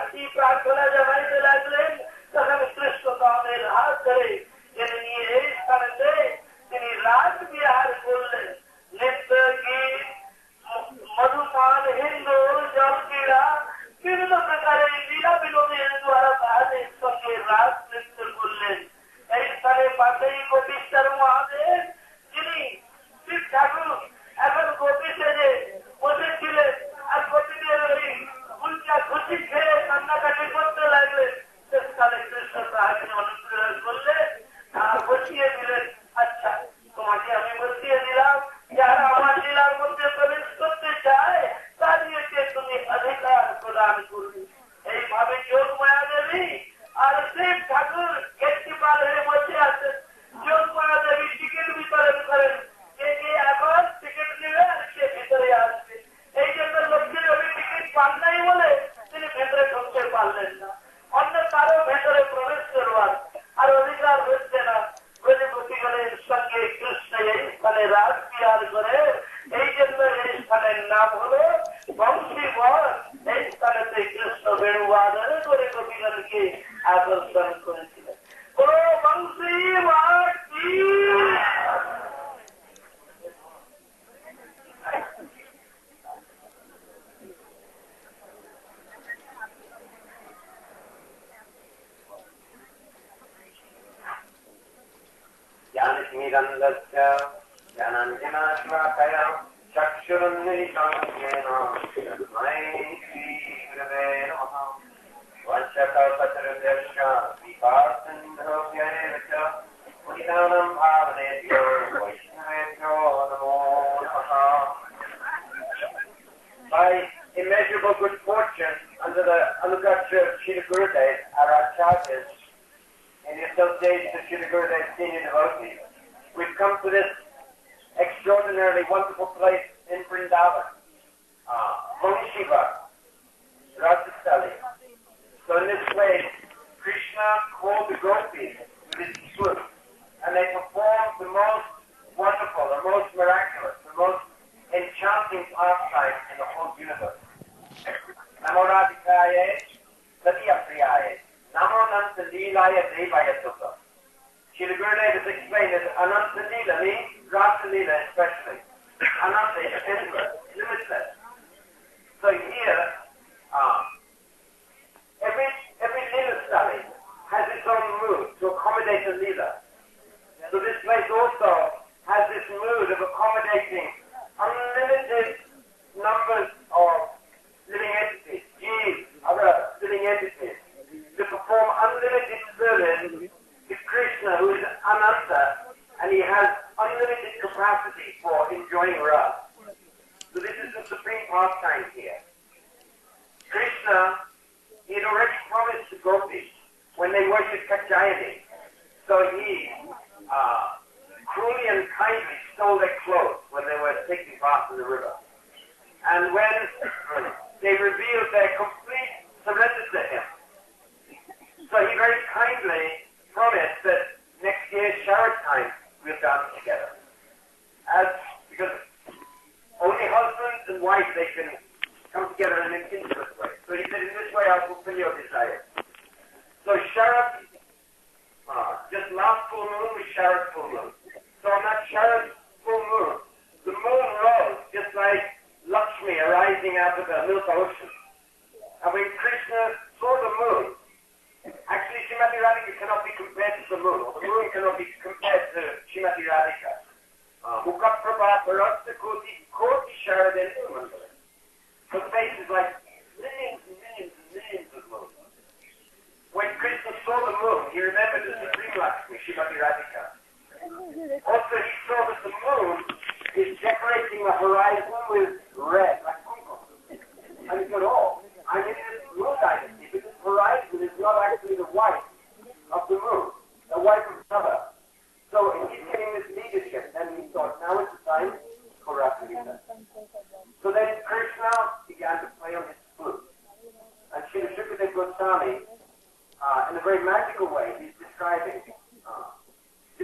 লীলা বিনোদের দ্বারা তাহাদের সঙ্গে রাস নৃত্য করলেন। এই স্থানে পাশেই গোপীশ্বর মহাদেব, যিনি শিব ঠাকুর এখন গোপী সেজে বসেছিলেন আর গোপীদের ওই উল্টা খুশি খেয়ে কান্নাকাটি করতে লাগলেন। সে স্থানে কৃষ্ণ তাহাকে অনুগ্রহ করলে আর বসিয়ে দিলেন। আচ্ছা, তোমাকে আমি বসিয়ে দিলাম, যারা আমার লীলার মধ্যে প্রবেশ করতে চায় তাদেরকে তুমি অধিকার প্রদান করবে। এইভাবে যোগ মায়া দেবী আর শিব ঠাকুর একটি পাল হয়ে বসে আছেন। যোগ মায়া দেবী টিকিট বিতরণ করেন, কে কে এখন টিকিট নেবে আর সে ভিতরে আসবে। এই জন্য লক্ষ্মী রবি টিকিট পান নাই বলে তিনি ভেতরে ঢুকতে পারলেন না। অন্য কারো ভেতরে প্রবেশ করবার আর অধিকার হচ্ছে না। ব্রজগোপীগণের সঙ্গে কৃষ্ণ এই স্থানে রাস বিহার করে, এই জন্য এই স্থানের নাম হলো বংশীবন। এই স্থানেতে কৃষ্ণ বেণুবাদন করে গোপীগণকে আকর্ষণ করেছিলেন। ও বংশী মাটি ज्ञानतिमिरन्दस्य ज्ञानाञ्जनाश्लाकया चक्षुरुन्मिलितं येन तस्मै श्रीगुरवे नमः। वंशकल्पतरुभ्यश्च कृपासिन्धुभ्येव च पतितानां पावनेभ्यो वैष्णवेभ्यो नमो नमः। By immeasurable good fortune, under the anugrahya of Srila Gurudev, our acharyas, in the association of Srila Gurudev's senior devotees, we've come to this extraordinarily wonderful place in Vrindavan, uh, Monishiva, Rajastali. So in this place, Krishna called the gopis with his flute, and they performed the most wonderful, the most miraculous, the most enchanting pastime in the whole universe. Namo Radhikaye, Satiyapriyaye, Namo Nanta Leelaya Devaya Sutta. Srila Gurudev has explained that Ananta Leela means Rasa Leela especially. Ananta is endless, limitless. So here, um, every every Leela study has its own mood to accommodate the Leela. So this place also has this mood of accommodating unlimited numbers of living entities, jeeves, other living entities, to perform unlimited service to Krishna, who is Ananta, and he has unlimited capacity for enjoying Rasa. So this is the supreme pastime here. Krishna, he had already promised the gopis when they worshipped Katyayani, so he uh, cruelly and kindly stole their clothes when they were taking part in the river. And when they revealed their complete surrender to him, so he very kindly promised that next year, Sharad time, we'll dance together. As because only husbands and wife, they can come together in an intimate way. So he said, in this way I'll fulfill your desire. So Sharad, uh, just last full moon was Sharad full moon. So on that Sharad full moon, the moon rose just like Lakshmi arising out of the Milka Ocean. And when Krishna saw the moon, actually Srimati Radhika cannot be compared to the moon, or the moon cannot be compared to Srimati Radhika. Mukha Prabha Parasta Koti Koti Sharadan Umandala. Her face is like millions and millions and millions of moons. When Krishna saw the moon, he remembered the Supreme Lakshmi, Srimati Radhika. Also, he saw that the moon is decorating the horizon with red, like kumkum. And he said, oh, I'm in this moon dynasty, but this horizon is not actually the white of the moon, the white of Rava. So he's getting this leadership, and he thought, now is the time for Rasa Leela. So then Krishna began to play on his flute. And Srila Shukadeva Goswami, uh, in a very magical way, he's describing uh, so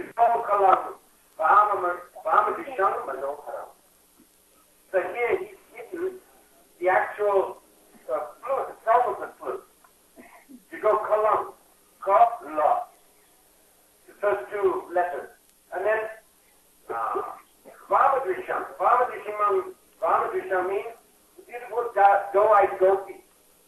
here he's hidden the actual uh, flute, the sound of the flute. You go kalam, ka, la, the first two letters. And then Vamadrisham. Vamadrisham Vamadrisham means the beautiful doe-eyed gopi.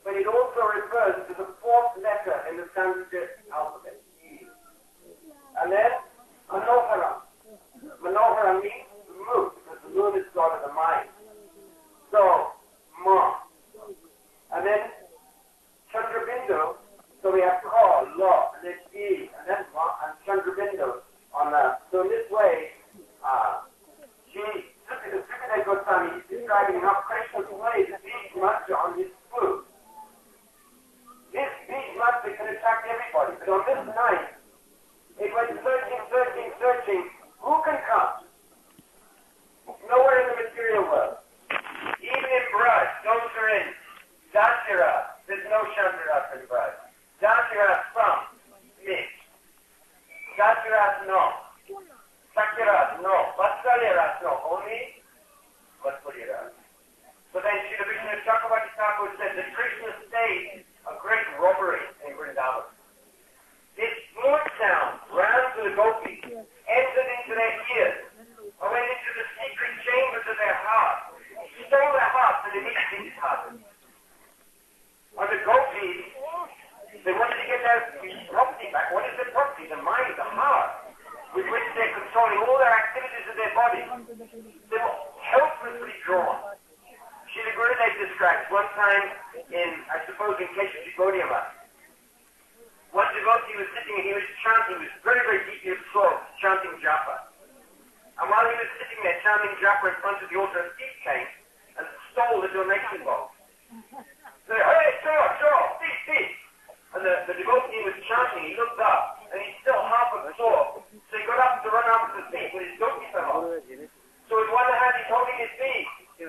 but it also refers to the fourth letter in the Sanskrit alphabet, E. And then Manohara. Manohara means moon, because the moon is god of the mind. So, Ma. And then Chandrabindu, so we have Ka, La, and then E, and then Ma, and Chandrabindu on the, so in this way, uh, she, Sukadeva Goswami is describing how Krishna plays Bij Matcha on his flute. This Bij Matcha can attract everybody, but on this night, it went searching, searching, searching. Who can come? Nowhere in the material world. Even in Braj, those are in Dashira. There's no Chandra in Braj. Dashira from me. Dashira no. Sakira no. Vatsalira no. Only Vatsalira. So then Srila Vishnu Chakravarti Thakur said that Krishna staged a great robbery in Vrindavan. This flute sound ran to the gopis, entered into their ears, and went into the secret chambers of their hearts, stole their hearts, and immediately departed. And the gopis, they wanted to get their property back. What is their property? The mind, the heart, with which they're controlling all their activities of their body. They were helplessly drawn. Srila Gurudev describes one time in, I suppose, in Keshaji Gaudiya. One devotee was sitting and he was chanting, he was very, very deeply absorbed, chanting japa. And while he was sitting there chanting japa in front of the altar, a thief came and stole the donation box. So, hey, sure, sure, thief, thief. And the, the devotee was chanting, he looked up, and he's still half absorbed. So he got up to run after the thief, but his donkey fell off. So with one hand he's holding his thief.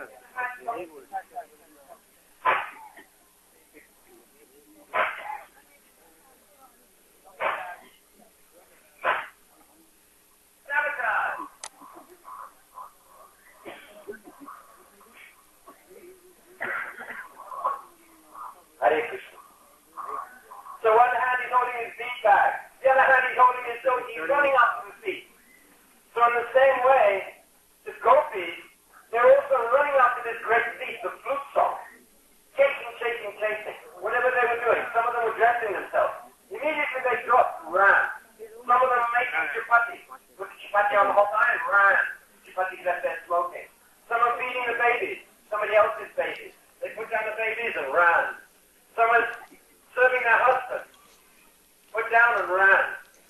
Hare Krishna. So one hand he's holding his bead bag, the other hand he's holding his donkey, he's running after the thief. So in the same way, the gopis, they're also running after this great thief, the flute song, chasing, chasing, chasing, whatever they were doing. Some of them were dressing themselves. Immediately they dropped, ran. Some of them were making chapati, put the chapati on the hot iron, ran. Chapati left there smoking. Some are feeding the babies, somebody else's babies. They put down the babies and ran. Some are serving their husbands, put down and ran.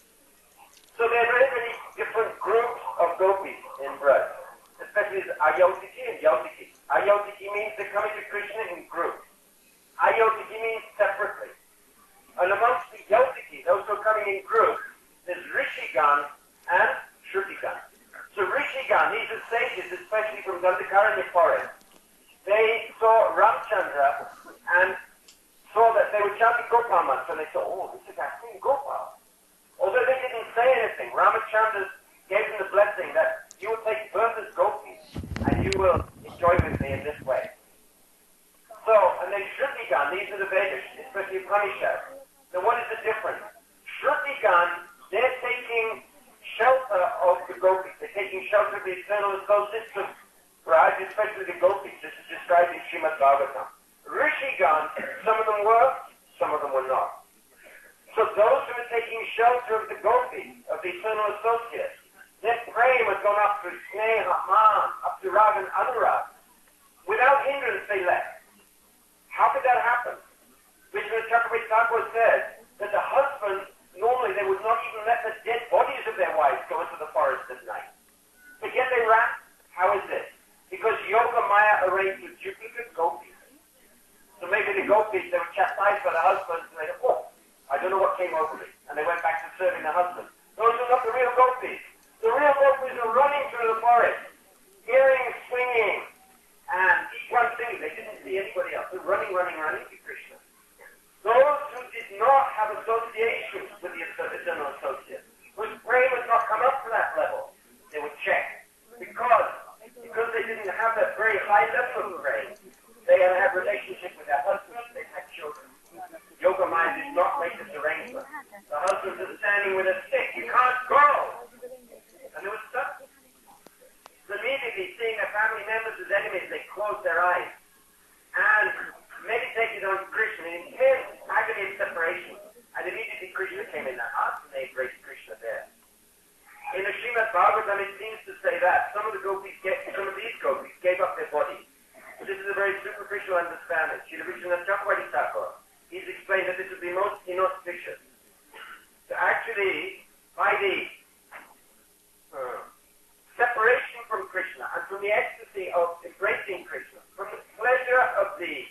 So there are very many different groups of gopis in Braj, especially the Ayodhiki and Yodhiki. Ayodhiki means they're coming to Krishna in groups. Ayodhiki means separately. And amongst the Yodhiki, those who are coming in groups, there's Rishigan and Shrutigan. So Rishigan, these are sages, especially from Dandakaranya forest. They saw Ramchandra and saw that they were chanting Gopal mantra, and they thought, oh, this is actually Gopal. Although they didn't say anything, Ramachandra gave them the blessing that you will take birth as gopis, and you will enjoy with me in this way. So, and then Shrutigan, these are the Vedas, especially Upanishads. Now what is the difference? Shrutigan, they're taking shelter of the gopis. They're taking shelter of the eternal associates of Braj, especially the gopis. This is described in Srimad Bhagavatam. Rishigan, some of them were, some of them were not. So those who are taking shelter of the gopis, of the eternal associates, their praying has gone up to Sneha, Man, up to Rag and Anurag. Without hindrance they left. How could that happen? Vishnu Chakravarti Thakur said that the husbands, normally they would not even let the dead bodies of their wives go into the forest at night. But yet they ran. How is this? Because Yoga Maya arranged with duplicate gopis. So maybe the gopis, they were chastised by the husbands, and they said, oh, I don't know what came over me. And they went back to serving the husband. Those are not the real gopis. The real gopis are running through the forest, hearing, swinging, and each one singing. They didn't see anybody else. They're running, running, running to Krishna. Those who did not have associations with the eternal associates, whose praying had not come up to that level, they would check. Because, because they didn't have that very high level of praying, they had had relationship with their husbands, they had children. Yoga Maya did not make this arrangement. The husbands are standing with a stick. You can't go. And they were stuck. So immediately, seeing their family members as enemies, they closed their eyes and meditated meditated on Krishna in intense agony of separation, and immediately Krishna came in their hearts and they embraced Krishna there. In the Srimad Bhagavatam, it seems to say that some of the gopis, get, some of these gopis gave up their body. This is a very superficial understanding. Srila Vishwanath Chakravarti Thakur, he's explained that this would be most inauspicious. So actually, by the uh, separation from Krishna and from the ecstasy of embracing Krishna, from the pleasure of the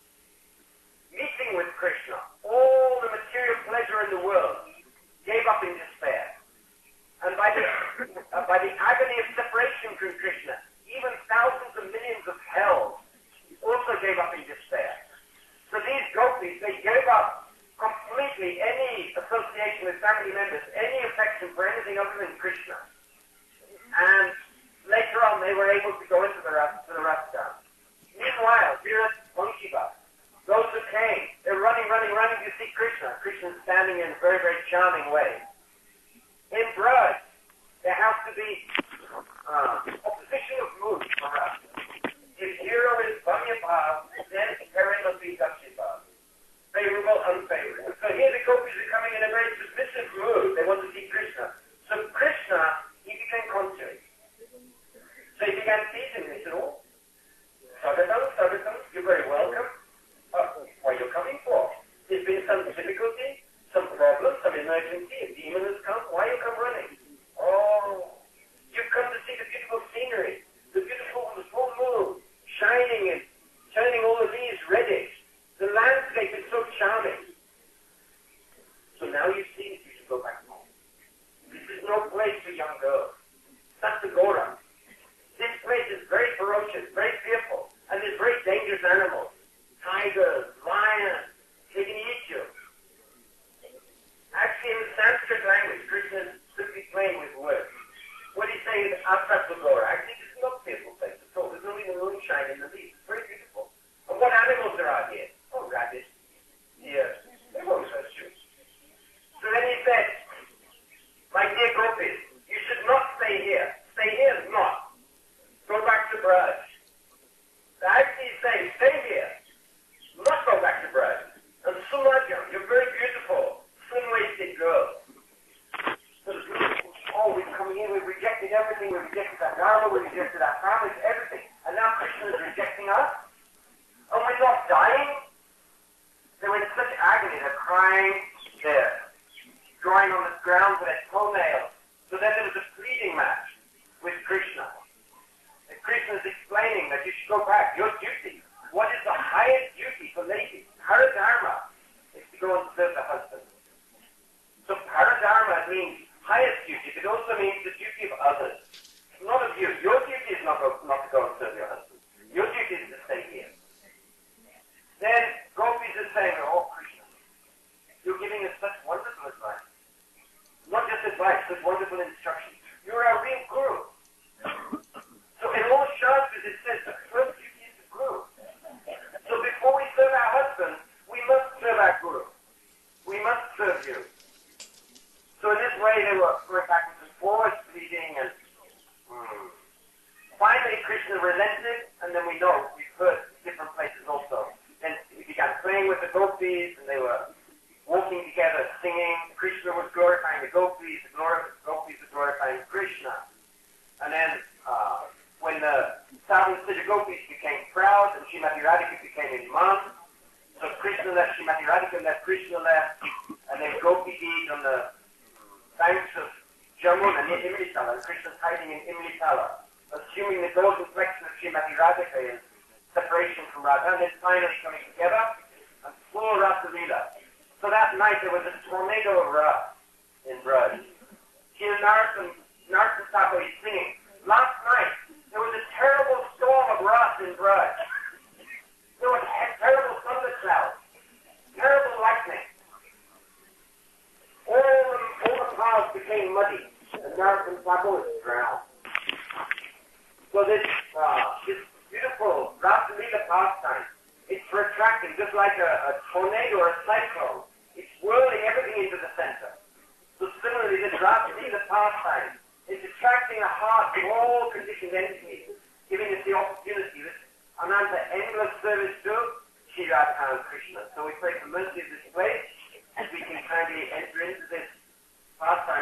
meeting with Krishna, all the material pleasure in the world gave up in despair. And by the, uh, by the agony of separation from Krishna, even thousands of millions of hells also gave up in despair. So these gopis, they gave up completely any association with family members, any affection for anything other than Krishna. And later on, they were able to go into the Rasa, to the Rasa. Meanwhile, Virat Vanshiva, those who came, they're running, running, running to see Krishna. Krishna's standing in a very, very charming way. In Braj, there has to be uh, opposition of moods for us. If hero is Vanyabhav, then Karen must be Dakshiva. Favorable, unfavorable. So here the gopis are coming in a very submissive mood. They want to see Krishna. So Krishna, he became conscious. So he began teasing me. He said, oh, Sagatam, Sagatam, you're very welcome. Uh, what are you coming for? There's been some difficulty, some problem, some emergency. A demon has come. Why you come running? Oh, you've come to see the beautiful scenery, the beautiful, the full moon, shining and turning all the leaves reddish. The landscape is so charming. So now you see it, you should go back home. This is no place for young girls. Satsagora. This place is very ferocious, very fearful, and there's very dangerous animals. Tigers, lions, they can eat you. Actually, in the Sanskrit language, Krishna is simply playing with words. What he's saying is Asatsagora. Actually, this is not a fearful place at all. There's only the moonshine in the leaves. It's very beautiful. And what animals are out here? Oh, rabbits, deer. They won't hurt you. So then he said, my dear gopis, you should not stay here. Stay here is not. Go back to Braj. So actually he's saying, stay here. Not go back to Braj. And Sumajam, you're very beautiful, sun-wasted girl. So, oh, we've come here, we've rejected everything, we've rejected our dharma, we've rejected our families, everything. And now Krishna is rejecting us? And we're not dying? They were in such agony, they're crying there, drawing on the ground with their toenails. So then there was a pleading match with Krishna. And Krishna is explaining that you should go back. Your duty, what is the highest duty for ladies? Paradharma is to go and serve the husband. So paradharma means highest duty. It also means the duty of others. Not of you. Your duty is not, go, not to go and serve your husband. Your duty is to stay here. Then gopis are saying, oh Krishna, you're giving us such wonderful advice. Not just advice, but wonderful instructions. You're our real guru. So in all shastras it says the first duty is the guru. So before we serve our husband, we must serve our guru. We must serve you. So in this way they were going backwards and forwards, pleading, and hmm. finally Krishna relented, and then we know, we've heard different places also. Then he began playing with the gopis, and they were walking together, singing. Krishna was glorifying the gopis, the gopis were glorifying Krishna. And then uh, when the Sadhu Siddha gopis became proud, and Srimati Radhika became imam, so Krishna left, Srimati Radhika left, Krishna left, and then Gopi deed on the banks of Jamuna near Imlitala, and Krishna's hiding in Imlitala, assuming the golden flexion of Srimati Radhika is separation from Radha, and then finally coming together, and full Rasa Leela. So that night there was a tornado of Rasa in Braj. Here Narsan, Narsan Thakur is singing. Last night there was a terrible storm of Rasa in Braj. There was a terrible thundercloud, terrible lightning. All the, all the clouds became muddy, and Narsan Thakur was drowned. So this, uh, this beautiful Rasa Leela pastime, it's retracting just like a, a tornado or a cyclone. It's whirling everything into the center. So similarly, this Rasa Leela pastime is attracting the hearts of all conditioned entities, giving us the opportunity, this Ananta endless service to Shri Radha's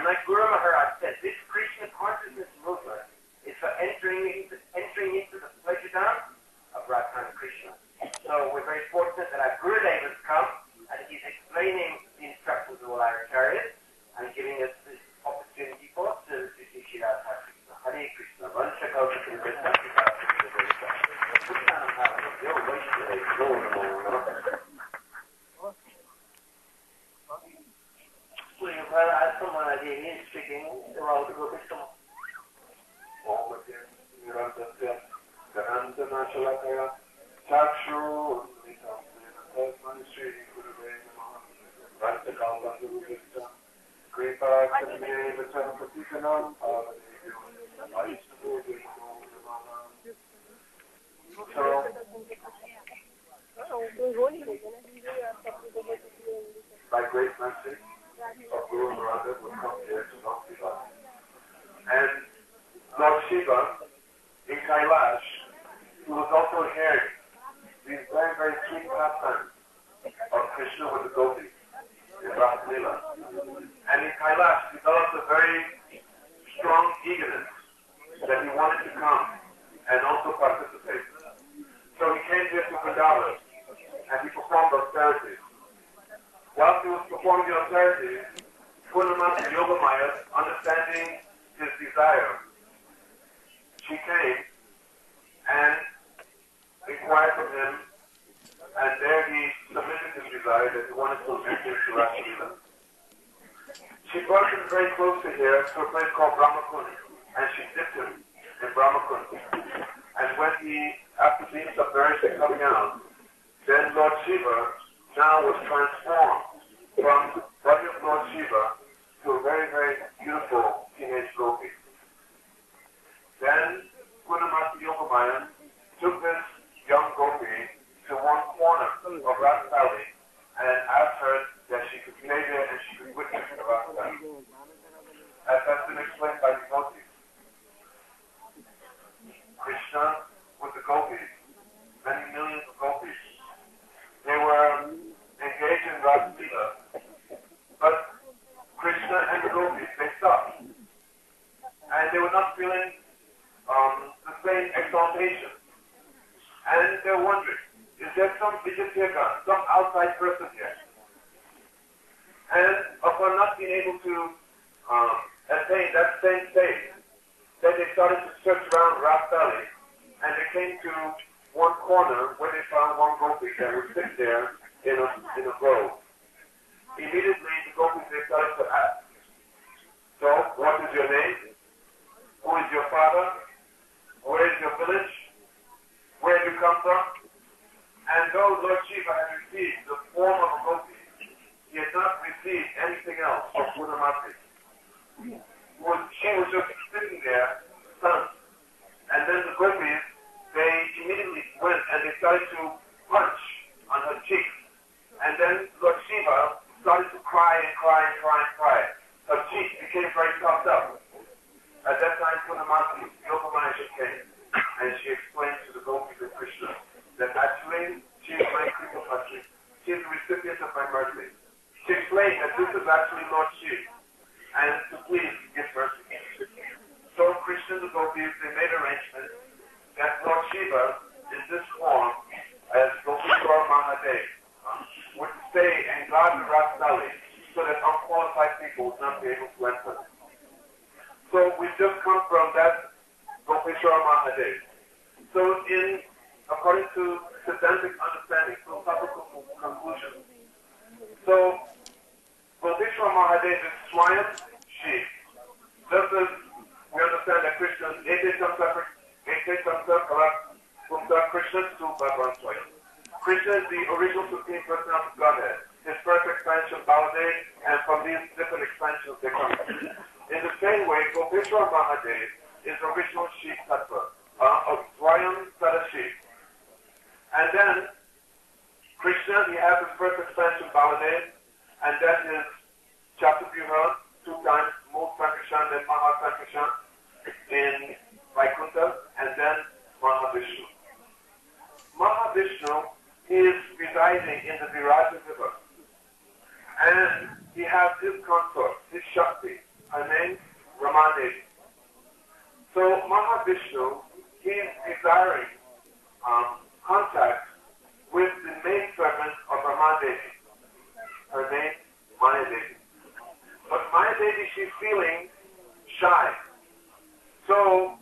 And like Guru Maharaj said, this Krishna consciousness movement is for entering into, entering into the pleasure dance of Radharani Krishna. So we're very fortunate that our Gurudev has come and he's explaining the instructions of all our acharyas and giving us this opportunity for us to see Shri Radha Krishna. Hare Krishna. Vansha Gauta Krishna. As someone I gave in speaking around the group, some all of them, Nirandasya, Garanta Nashalakaya, Chakshu, Sri Gurudev, Rantakalpa, Guruvista, Kripa, Kadme, Vachana Patikanam, So, by great mercy of Guru Narada would come here to Lord Shiva. And Lord Shiva, in Kailash, who was also hearing these very, very sweet pastimes of Krishna with the gopis in Rasa Leela. And in Kailash developed a very strong eagerness that he wanted to come and also participate. So he came here to Vrindavan and he performed austerities. Whilst he was performing the austerities, Purnamati Yogamaya, understanding his desire, she came and inquired from him, and there he submitted his desire that he wanted to enter into Rasa Leela. She brought him very close to here to a place called Brahmakund, and she dipped him in Brahmakund. And when he, after being submerged and coming out, then Lord Shiva now was transformed from body of Lord Shiva to a very, very beautiful teenage gopi. Then Purnamati Yogamaya took this young gopi to one corner of Rasa Valley and asked her that she could stay there and she could witness the Rasa Valley. As has been explained by the devotees. Krishna with the gopis, many millions of gopis. They were engaged in Rasa Leela, but Krishna and the gopis, they stopped. And they were not feeling um, the same exaltation. And they're wondering, is there some Vijayatyaga, some outside person here? And upon not being able to um, attain that same state, then they started to search around Rasa Valley, and they came to one corner where they found one gopi that would sit there in a, in a grove. Immediately, the gopis, they started to ask, so, what is your name? Who is your father? Where is your village? Where do you come from? And though Lord Shiva had received the form of a gopi, he had not received anything else from Purnamati. She was just sitting there, stunned. And then the gopis, they immediately went and they started to punch on her cheeks. And then Lord Shiva started to cry and cry and cry and cry. Her cheeks became very puffed up. At that time, Purnamati Yogamaya came and she explained to the gopis of Krishna that actually she is my Krishna Patri. She is the recipient of my mercy. She explained that this is actually Lord Shiva and to please give mercy. So Krishna and the gopis, they made arrangements that Lord Shiva, in this form, as Gopishwar Mahadev, uh, would stay and guard the Rasa Valley so that unqualified people would not be able to enter. So we just come from that Gopishwar Mahadev. So in, according to Siddhantic understanding, philosophical conclusion, so Gopishwar Mahadev is Swayam Shiv. Just as we understand that Krishna is Ete Samsa Krishna to Bhagavan Swayam. Krishna is the original Supreme Personality of Godhead. His first expansion, Baladev, and from these different expansions they come. In the same way, Gopishwar Mahadev is original Shiv Tattva, uh, of Swayam Sada Shiv. And then, Krishna, he has his first expansion, Baladev, and that is Chatuvyuha, two times, Mool Sankrishan, then Mahasankrishan in Vaikuntha, and then Mahavishnu. Mahavishnu is residing in the Viraja River, and he has his consort, his Shakti, her name Ramadevi. So Mahavishnu, he is desiring um, contact with the maid servant of Ramadevi. Her name Mayadevi. But Mayadevi, she's feeling shy. So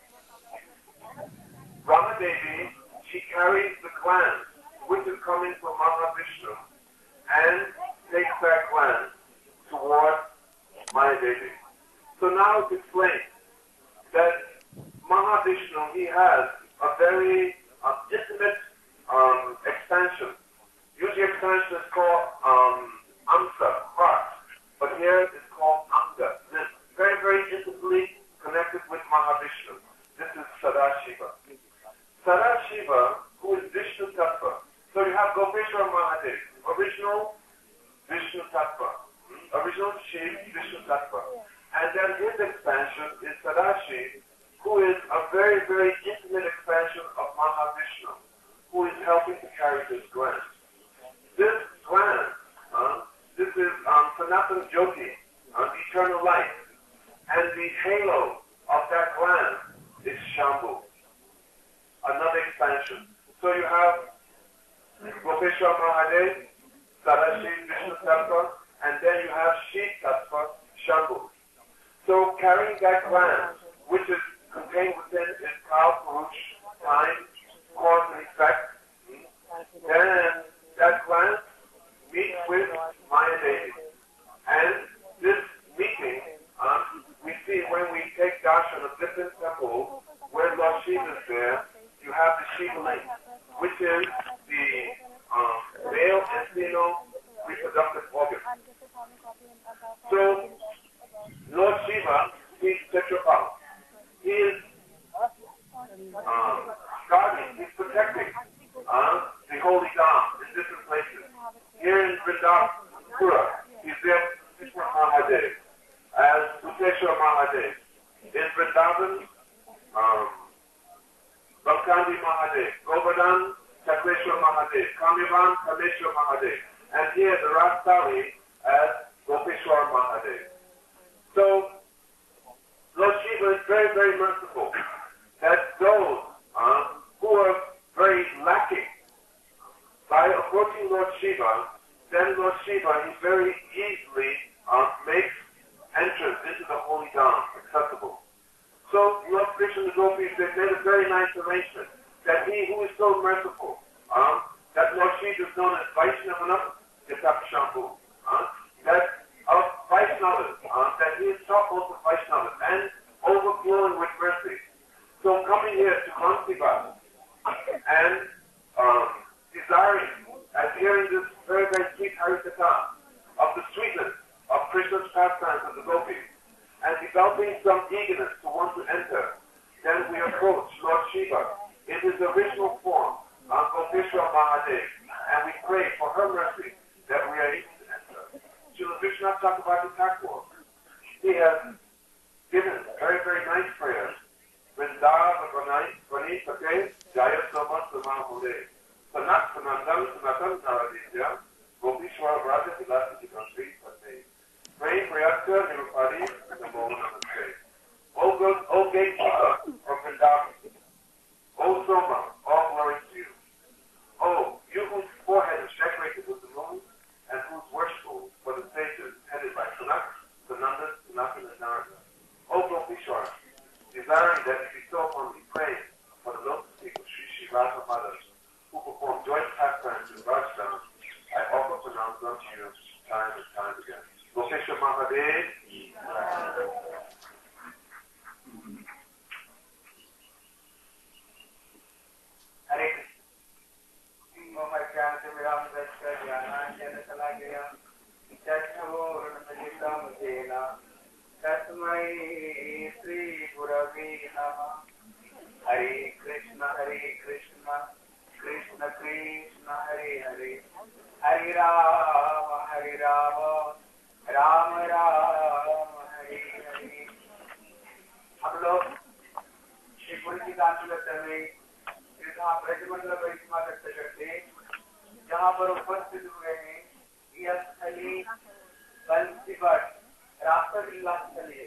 Ramadevi, she carries the gland which is coming from Mahavishnu and takes that gland toward Mayadevi. So now it's explained that Mahavishnu, he has a very uh, intimate um, expansion. Usually expansion is called um, Amsa, heart, but here it's called Anga. It's very, very intimately connected with Mahavishnu. This is Sadashiva. Sadashiva, who is Vishnu Tattva. So you have Gopeshwar Mahadev, original Vishnu Tattva, original Shiv, Vishnu Tattva. And then his expansion is Sadashiv, who is a very, very intimate expansion of Mahavishnu, who is helping to carry this gland. This gland, uh, this is um, Sanatana Jyoti, uh, eternal life, and the halo of that gland is Shambhu, another expansion. So you have Gopeshwar Mahadev, Sadashiv, Vishnu Tattva, and then you have Shiv Tattva, Shambhu. So carrying that gland, which is contained within is Kal, Purush, time, cause and effect, then that gland meets with Mayadevi. And this meeting, um, we see when we take darshan of different temples, where Lord Shiva is there, you have the Shiva link, which is the um, male and female reproductive organ. So Lord Shiva, he is Tetrapal. He is um, guarding, he's protecting uh, the holy Dham in different places. Here in Vrindavapura, he's there, Krishna Mahadev, as Uteshwar Mahadev. In Vrindavan, um, Bhaktandi Mahadev, Govardhan, Chakreshwar Mahadev, Kamivan, Kameshwar Mahadev, and here the Rastali as Gopeshwar Mahadev. So, Lord Shiva is very, very merciful that those uh, who are very lacking, by approaching Lord Shiva, then Lord Shiva, he very easily uh, makes entrance into the holy Dham accessible. So, Lord Krishna and the Gopis, they made a very nice arrangement that he who is so merciful, um, that Lord Shiva is known as Vaishnavana Yatap Shambhu, uh, that of Vaishnavas, uh, that he is topmost of Vaishnavas and overflowing with mercy. So coming here to Mansiva and um, desiring and hearing this very, very sweet Harikatha of the sweetness of Krishna's pastimes of the Gopis and developing some eagerness to want to enter, then we approach Lord Shiva in his original form, uh, Gopeshwar Mahadev, and we pray for her mercy that we are able to enter. Srila Vishwanath Chakravarti Thakur, he has given very, very nice prayers. Vrindavani Vani Sate Jaya Soma Sama Hode Sanat Sanandam Sanatan Naraditya Gopeshwar Vraja Vilasi Jikantri Sate. Pray Prayatya Nirupadi Namo Namaste. O good, O gatekeeper of Vrindavan, O Soma, all glory to you. O you whose forehead is decorated with the moon and whose worshipful for the sages headed by Sanat, Sananda, Sanatan, and Narada. O Gopeshwar, desiring that you bestow upon me praise for the lotus feet of Sri Sri Radha Mothers who perform joint pastimes in Rajasthan, I offer pronounce unto you time and time again. Gopeshwar Mahadev. Hare Krishna. Om Ajnana Timirandasya Jnananjana Salakaya Chakshuramajita Mudena Tasmai Sri Gurave Namah. Hare Krishna, Hare Krishna, Krishna Krishna, Hare Hare, Hare Rama, Hare Rama, Rama Rama, Hare Hare. हम लोग शिवपुरी की दांतुलता में जहाँ ब्रजमंडल परिक्रमा करते करते जहाँ पर उपस्थित हुए हैं यह स्थली बंसीवट रासलीला चलिए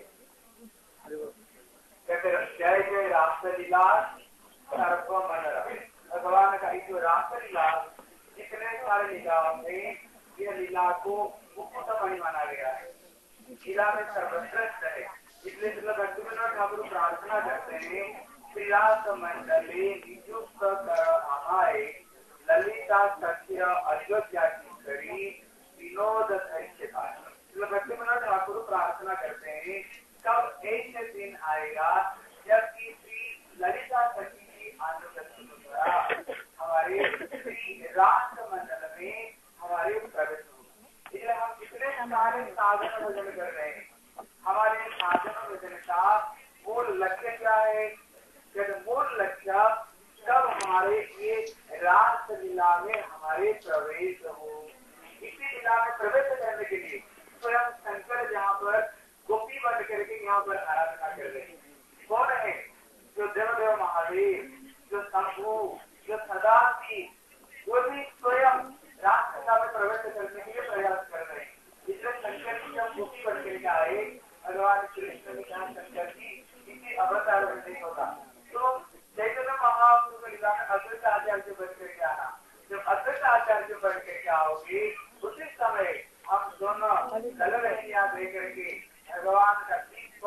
कहते जय जय रासलीला सर्व मन रहे। भगवान का जो रासलीला जितने सारे लीलाओं में यह लीला को मुक्तमणि माना गया है, लीला में सर्वश्रेष्ठ है। इसलिए भक्तिविनोद ठाकुर प्रार्थना करते हैं श्रीरास मंडले नियुक्त कर आमाए ललिता सत्य अयोध्या की करी विनोद भक्तिविनोद ठाकुर प्रार्थना करते हैं कब ऐसे दिन आएगा जब कि श्री ललिता सखी की अनुगति द्वारा हमारे श्री रास मंडल में हमारे प्रवेश होगा। इसलिए हम कितने सारे साधन भजन कर रहे हैं, हमारे साधन भजन का मूल लक्ष्य क्या है? मूल लक्ष्य तब हमारे ये रास लीला में हमारे प्रवेश हो। इसी लीला में प्रवेश करने के लिए स्वयं शंकर जहाँ पर गोपी बन करके यहाँ पर आराधना कर रहे हैं। कौन है? जो देवदेव महादेव, जो शंभु, जो सदाशिव, वो भी स्वयं रास लीला में प्रवेश करने के लिए प्रयास कर रहे हैं। इसलिए शंकर जी जब गोपी बन करके आए, भगवान कृष्ण ने कहा शंकर जी इसी अवतार में नहीं होता, तो चैतन्य महाप्रभु लीला में अद्वैत आचार्य बन करके आना। जब अद्वैत आचार्य बन करके आओगे उसी समय हम दोनों ललरहिया दे करके भगवान का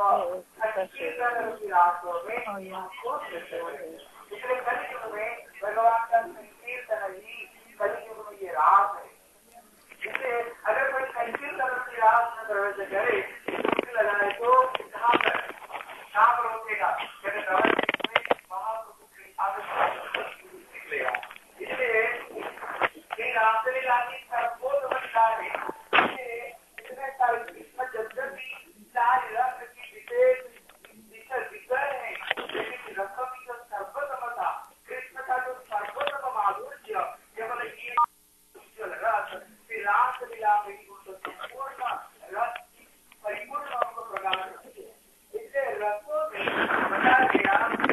रास्तों में हमको इसलिए कलियुग में भगवान का संकीर्तन ही कलियुग में ये रास है। इसलिए अगर कोई संकीर्तन की रास में प्रवेश करे तो लगाए तो कहाँ पर कहाँ पर रोकेगा? निकलेगा। इसलिए रासलीला की सर्वोत्तमता है। इतने सारे जब जब भी चार रंग की विशेष विषय है, लेकिन रसों की जो सर्वोत्तमता, कृष्ण का जो सर्वोत्तम माधुर्य केवल ये रस रासलीला में संपूर्ण रस परिपूर्ण हमको प्रदान करती है। इसलिए रसों में बताया गया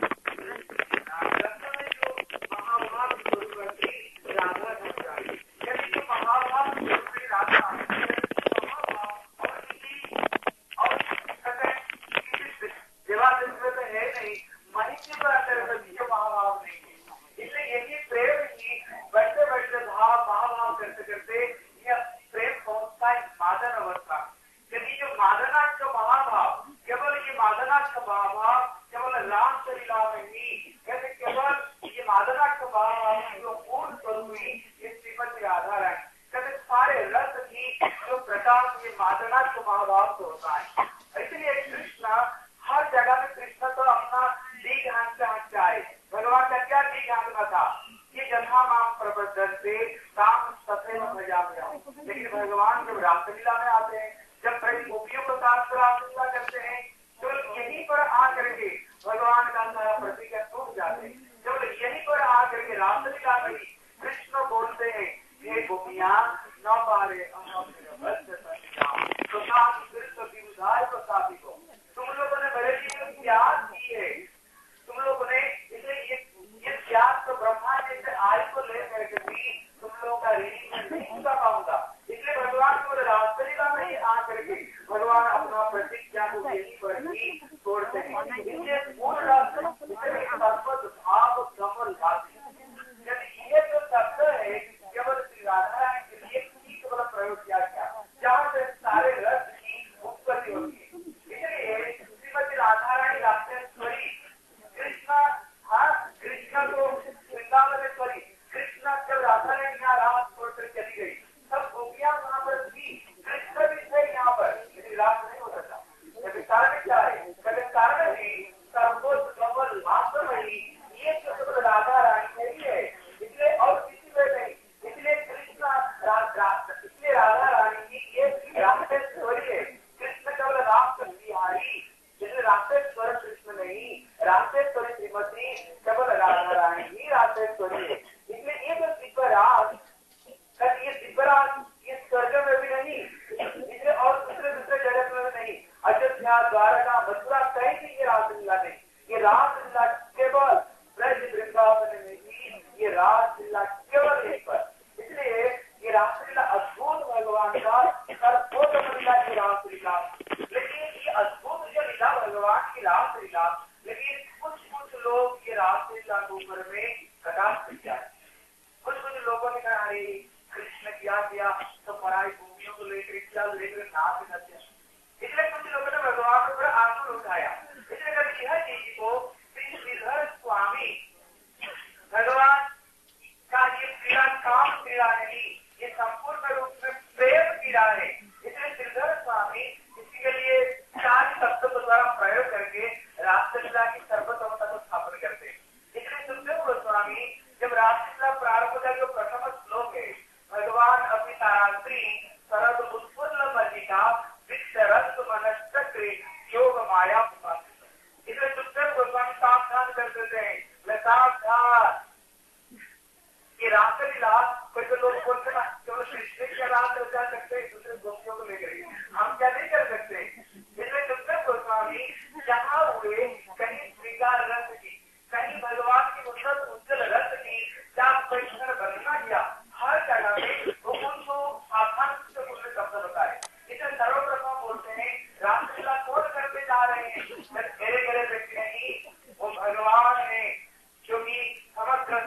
रसों में जो महाभाव स्वरूपी राधा घटाई, यदि जो महाभाव स्वरूपी राधा महाभाव और किसी और किसी देवादेव में है नहीं, मनुष्य पर अंदर जो महाभाव नहीं है। इसलिए यही प्रेम ही बढ़ते बढ़ते भाव महाभाव करते करते यह प्रेम पहुंचता है मादन अवस्था। यदि जो मादनाथ का महाभाव केवल ये मादनाथ का महाभाव केवल राम लीला में ही, कहते केवल ये मादनाथ का महाभाव जो पूर्ण स्वरूपी ये श्रीमती राधा रानी, कहते सारे रस की जो प्रकाश ये मादनाथ का महाभाव से होता है। इसलिए कृष्ण हर जगह में कृष्ण तो अपना दीघ हाँकते हाँकते आए। भगवान का क्या दीघ हाँकना था? ये जथा माम प्रबद्धन्ते काम तथैव भजाम्यहम्। लेकिन भगवान जब रासलीला में आते हैं, जब कई गोपियों को साथ रासलीला करते हैं, तो यहीं पर आकर के भगवान का सारा प्रतिज्ञा टूट जाते हैं। जब यहीं पर आकर के रासलीला में कृष्ण बोलते हैं, ये गोपियां न पारे को तुम लोगों ने मेरे लिए त्याग की है, तुम लोगों ने इसलिए ये ये त्याग तो ब्रह्मा जैसे आय को लेकर के भी तुम लोगों का ऋण नहीं कर पाऊंगा। इसलिए भगवान को रासलीला में ही आकर के भगवान अपना प्रतिज्ञा को यहीं पर ही तोड़ते हैं। इसलिए पूर्ण भाव कमल भाती, यदि ये जो शब्द है केवल श्री राधा रानी के लिए केवल प्रयोग किया गया, जहाँ से सारे रस की उत्पत्ति होती है। इसलिए श्रीमती राधा रानी राष्ट्रेश्वरी कृष्ण, हाँ कृष्ण को वृंदावनेश्वरी, कृष्ण जब राधा रानी यहाँ रात छोड़कर चली गई तब गोपियां वहाँ पर थी, कृष्ण भी थे यहाँ पर, लेकिन रात नहीं हो सकता। लेकिन कारण क्या है? कभी कारण ही सर्वोच्च कमल वास्तव ही ये केवल राधा रानी नहीं है, इसलिए और किसी में नहीं। इसलिए कृष्ण इसलिए राधा रानी की ये राष्ट्रेश्वरी है। कृष्ण केवल राम बिहारी, इसलिए राष्ट्रेश्वर कृष्ण नहीं, राष्ट्रेश्वरी श्रीमती केवल राधा रानी ही राष्ट्रेश्वरी है। इसलिए ये जो दिव्यराज ये दिव्यराज इस स्वर्ग में भी नहीं, इसलिए और दूसरे दूसरे जगत में भी नहीं, अयोध्या द्वारका मथुरा कहीं भी ये रासलीला नहीं। ये रासलीला केवल ब्रज वृंदावन में ही, ये रासलीला केवल यहीं पर। इसलिए ये रासलीला अद्भुत भगवान का सर्वोत्तम की रासलीला जल लेकर नाथ नत्य। इसलिए कुछ लोगों ने भगवान को बड़ा आंसू उठाया। इसलिए कभी यह जी को श्रीधर स्वामी भगवान का ये क्रीड़ा काम क्रीड़ा नहीं, ये संपूर्ण रूप में प्रेम क्रीड़ा है। इसलिए श्रीधर स्वामी इसके लिए चार शब्दों के द्वारा प्रयोग करके रासलीला की सर्वोत्तमता को स्थापन करते हैं। इसलिए सुखदेव गोस्वामी जब रासलीला प्रारंभ का जो प्रथम श्लोक है, भगवान अपनी तारांत्री शरद उत्फुल्ल मल्लिका विक्षरस्त मनश्चक्रे योग माया उपासित। इसलिए सुखदेव गोस्वामी सावधान कर देते हैं, सावधान ये रासलीला कोई तो लोग बोलते ना केवल कृष्ण के रात जा सकते हैं, दूसरे गोपियों को लेकर हम क्या नहीं कर सकते। इसलिए सुखदेव गोस्वामी जहाँ हुए कहीं श्रृंगार रस की, कहीं भगवान की उन्नत उज्जवल रस की, जहाँ कृष्ण वर्णना किया, हर जगह में वो उनको सावधान से उन्हें शब्द बताए। इसे सर्वप्रथम बोलते हैं रासलीला कौन करते जा रहे हैं, घेरे घेरे व्यक्ति नहीं, वो भगवान है क्योंकि समग्र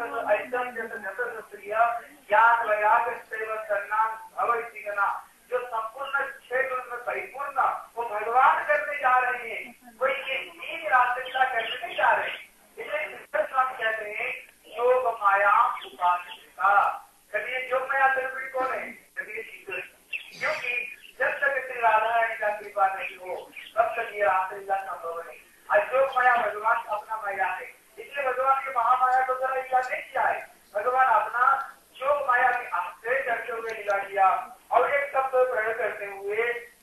ज्ञान वैराग्य सेवा सम्मान अवैतिकना जो संपूर्ण क्षेत्र में परिपूर्ण वो भगवान करने जा रहे हैं। कोई ये तीन रासलीला करने नहीं जा रहे। इसलिए हम कहते हैं योग माया उपासिका। कभी ये योग माया सर्वरी कौन है, कभी ये शीतल, क्योंकि जब तक श्री राधा रानी का कृपा नहीं हो तब तक ये रासलीला संभव नहीं। आज योग माया भगवान अपना माया है, इसलिए भगवान की महामाया को जरा लीला नहीं किया है। भगवान अपना योग माया के आश्रय करते हुए लीला किया और एक शब्द प्रयोग करते हुए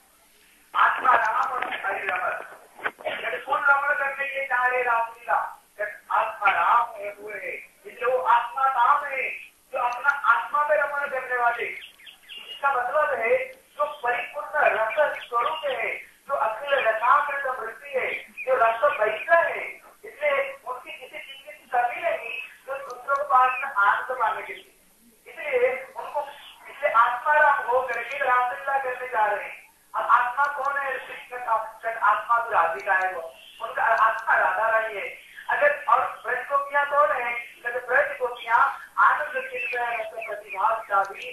आत्मा राम और हरि रमन कौन रमन करने के जा रहे रासलीला, आत्मा राम है हुए है। इसलिए वो आत्मा राम है जो अपना आत्मा में रमन करने वाले। इसका मतलब है जो परिपूर्ण रस स्वरूप है, जो अखिल रसामृत वृत्ति है, जो रस वैसा है। इसलिए उनकी किसी चीज की कमी नहीं जो दूसरों के पास में आनंद पाने के लिए। इसलिए उनको इसलिए आत्मा राम हो करके रासलीला करने जा रहे हैं। अब आत्मा कौन है, कृष्ण का आत्मा तो राधिका है, वो उनका आत्मा राधा रानी है। अगर और ब्रज गोपियां कौन है, ब्रज गोपियां आनंद प्रतिभाग का भी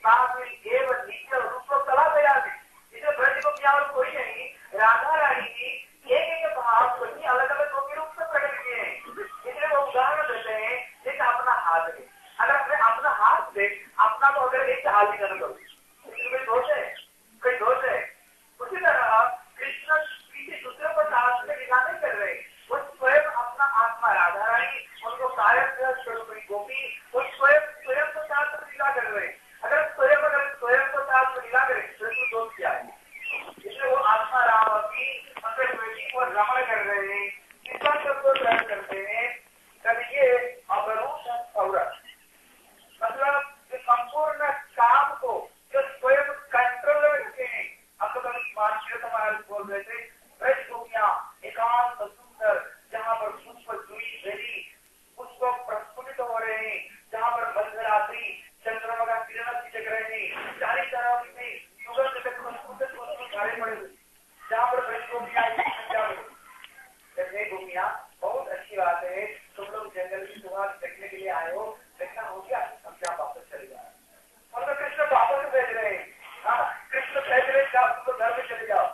एवं नीचे रूप कला गया। इसलिए ब्रज गोपियां और कोई नहीं, राधा रानी की एक एक भाव को ही अलग अलग गोपी रूप से प्रकट किए हैं। इसलिए वो उदाहरण देते हैं जैसे अपना हाथ है, अगर अपने अपना हाथ से अपना को अगर एक हाथ कर दो कोई दोष है, कोई दोष है। उसी तरह कृष्ण किसी दूसरे को हाथ से लीला नहीं कर रहे, वो स्वयं अपना आत्मा राधा रानी उनको कार्य स्वरूप गोपी वो स्वयं स्वयं को साथ लीला कर रहे। अगर स्वयं अगर स्वयं को साथ लीला करे तो दोष क्या है। इसलिए वो आत्मा राम की मतलब बेटी को रमण कर रहे हैं, किसान सबको ग्रहण करते हैं। कभी ये अवरूप औरत मतलब संपूर्ण काम को जो स्वयं कंट्रोल में रखते हैं। अब तो कभी मानसिक समाज बोल रहे थे ब्रज गोपियां एकांत सुंदर जहाँ पर पुष्प जुई झली पुष्प प्रस्फुटित हो रहे हैं, जहाँ पर मध्यरात्रि चंद्रमा का किरण छिटक रहे हैं, चारी तरफ से सुगंध के प्रस्फुटित धारे पड़े हुए, जहाँ पर ब्रज गोपियां गोपियां बहुत अच्छी बात है। तुम लोग जंगल की सुबह देखने के लिए आए हो, देखना हो गया हम क्या वापस चले जाए। हम तो कृष्ण वापस भेज रहे हैं, हाँ कृष्ण भेज रहे तुम घर में चले जाओ।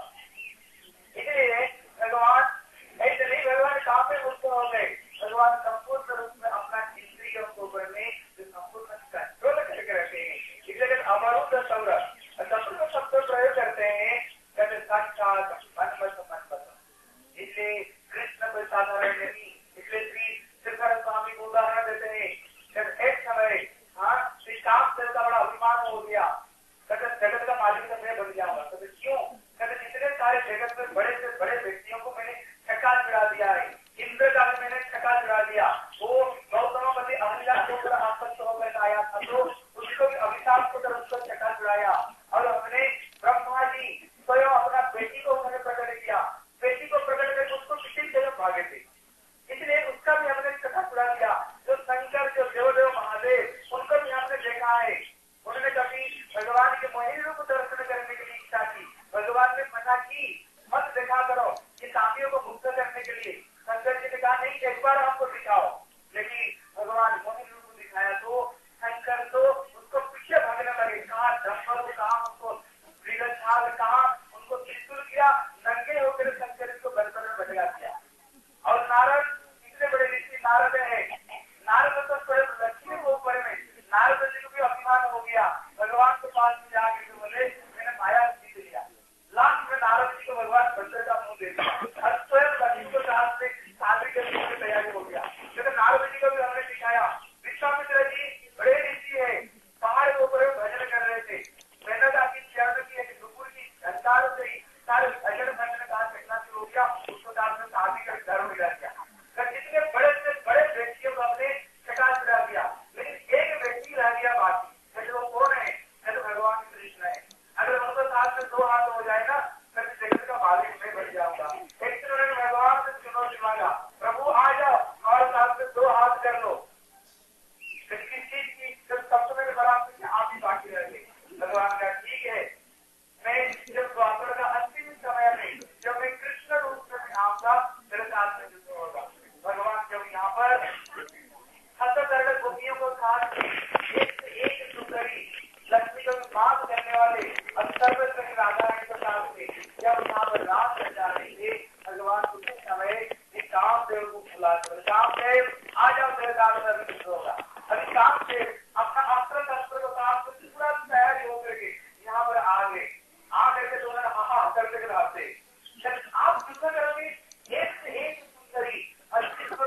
इसलिए भगवान ऐसे नहीं, भगवान कहाँ पे मुक्त हो गए, भगवान संपूर्ण रूप में अपना इंद्रियों को बढ़ने संपूर्ण कंट्रोल करके रखते हैं। इसलिए अमरुद सौरभ संपूर्ण शब्द प्रयोग करते हैं साक्षात मनमत मनमत। इसलिए कृष्ण कोई साधारण नहीं। इसलिए श्री श्रीधर स्वामी को उदाहरण देते हैं, जब एक समय हाँ श्री काम का बड़ा अभिमान हो गया, जगत का मालिक तो मैं बन जाऊंगा। तो क्यों, कहते इतने सारे जगत में बड़े से बड़े व्यक्तियों को मैंने छक्का चढ़ा दिया है, इंद्र का भी मैंने छक्का चढ़ा दिया। वो गौतमपति अहिल्या को बड़ा आसक्त होकर आया था तो उसको भी अभिशाप को तरफ उसको छक्का चढ़ाया और हमने ब्रह्मा जी स्वयं अपना बेटी को उन्होंने प्रकट किया, बेटी को प्रकट करके उसको किसी जगह भागे थे। इसलिए उसका भी हमने कथा चढ़ा दिया। जो शंकर जो देवदेव महादेव उनको भी हमने देखा है, उन्होंने कभी भगवान के मोहिनी रूप दर्शन करने की इच्छा की, भगवान ने मना की मत देखा करो ये साथियों को मुक्त करने के लिए। शंकर जी ने कहा नहीं एक बार हमको दिखाओ, लेकिन भगवान मोहिनी रूप दिखाया तो शंकर तो उसको पीछे भागने लगे, कहा धम्म कहा हमको छाल बाद कहा उनको त्रिशूल किया, नंगे होकर शंकर को बलबल में भटका दिया। और नारद इतने बड़े ऋषि नारद है, नारद तो स्वयं लक्ष्मी को ऊपर में नारद जी को भी अभिमान हो गया, भगवान के पास में जाके तो बोले मैंने माया जीत लिया। लास्ट में नारद जी को भगवान बंदर का मुंह दे दिया और स्वयं लक्ष्मी को साथ में शादी करने की तैयारी हो गया। लेकिन नारद जी को भी हमने सिखाया, विश्वामित्र जी बड़े ऋषि है, पहाड़ के ऊपर भजन कर रहे थे, मैंने की चरण की एक दुपुर की अंकार से ही सारे भजन भजन का घटना शुरू हो गया, उसको साथ में शादी का धर्म मिला गया। इतने बड़े से बड़े व्यक्तियों को हमने कटा चढ़ा दिया, लेकिन एक व्यक्ति रह गया बाकी, वो कौन है? तो भगवान कृष्ण है। अगर उनको साथ में दो हाथ हो जाए ना, फिर जगत का मालिक मैं बन जाऊंगा। एक तो उन्होंने भगवान से चुनौती मांगा, प्रभु आ जाओ और साथ में दो हाथ कर लो। किस चीज की? जब सप्तमी बड़ा आप ही बाकी रहेंगे। भगवान का ठीक है, मैं जब द्वापर का अंतिम समय में जब मैं कृष्ण रूप में आऊंगा मेरे साथ में युद्ध होगा। भगवान जब यहाँ पर हस्त गोपियों को साथ एक से एक सुंदरी लक्ष्मी को बात करने वाले और सर्वत्र राधा रानी के साथ थे, जब यहाँ पर रात कर जा रहे थे, भगवान उसी समय एक कामदेव को बुला कर, कामदेव आ जाओ मेरे साथ में युद्ध होगा। अभी कामदेव अपना अस्त्र शस्त्र को साथ में पूरा तैयारी होकर के यहाँ पर आ गए, आ करके तो उन्होंने हाहा करते रहते आप युद्ध करोगे एक से एक सुंदरी और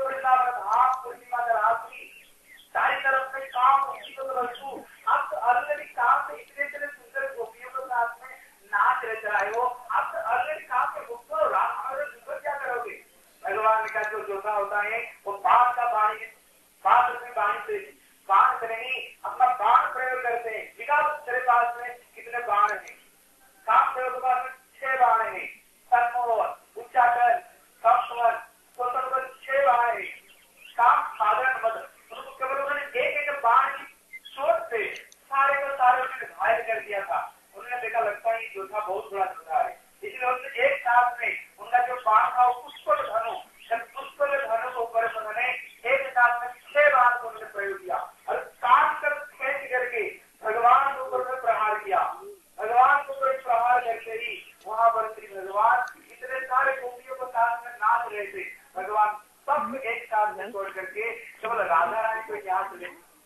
सारी तरफ में काम उसी को रखू। अब तो अलग काम में इतने इतने सुंदर गोपियों के साथ में नाच रह रहे हो, अब तो अलग काम में घुसो, युद्ध क्या करोगे? भगवान का जो योद्धा होता है वो बाण का बाणी बाण अपनी बाणी से बाण से नहीं अपना बाण प्रयोग करते हैं। विकास तेरे पास में कितने बाण है? काम देव के पास में छह बाण है, तन्मोहन, उच्चाटन, कपवन, स्वतंत्र छह बाण है। काम साधारण मत उनको केवल उन्होंने एक एक बाण की चोट से सारे को सारे उन्होंने घायल कर दिया था। उन्होंने देखा लगता है योद्धा बहुत बड़ा योद्धा है, इसलिए उन्होंने एक साथ में उनका जो बाण था वो पुष्पक धनु, जब पुष्पक धनु को ऊपर उन्होंने एक साथ में छह बाण को उन्होंने प्रयोग किया और कान कर खेच करके भगवान के ऊपर में प्रहार किया। भगवान के ऊपर प्रहार करते ही वहां पर श्री भगवान इतने सारे गोपियों को साथ में नाच रहे थे, भगवान सब एक साथ में छोड़ करके केवल राधा रानी को यहाँ से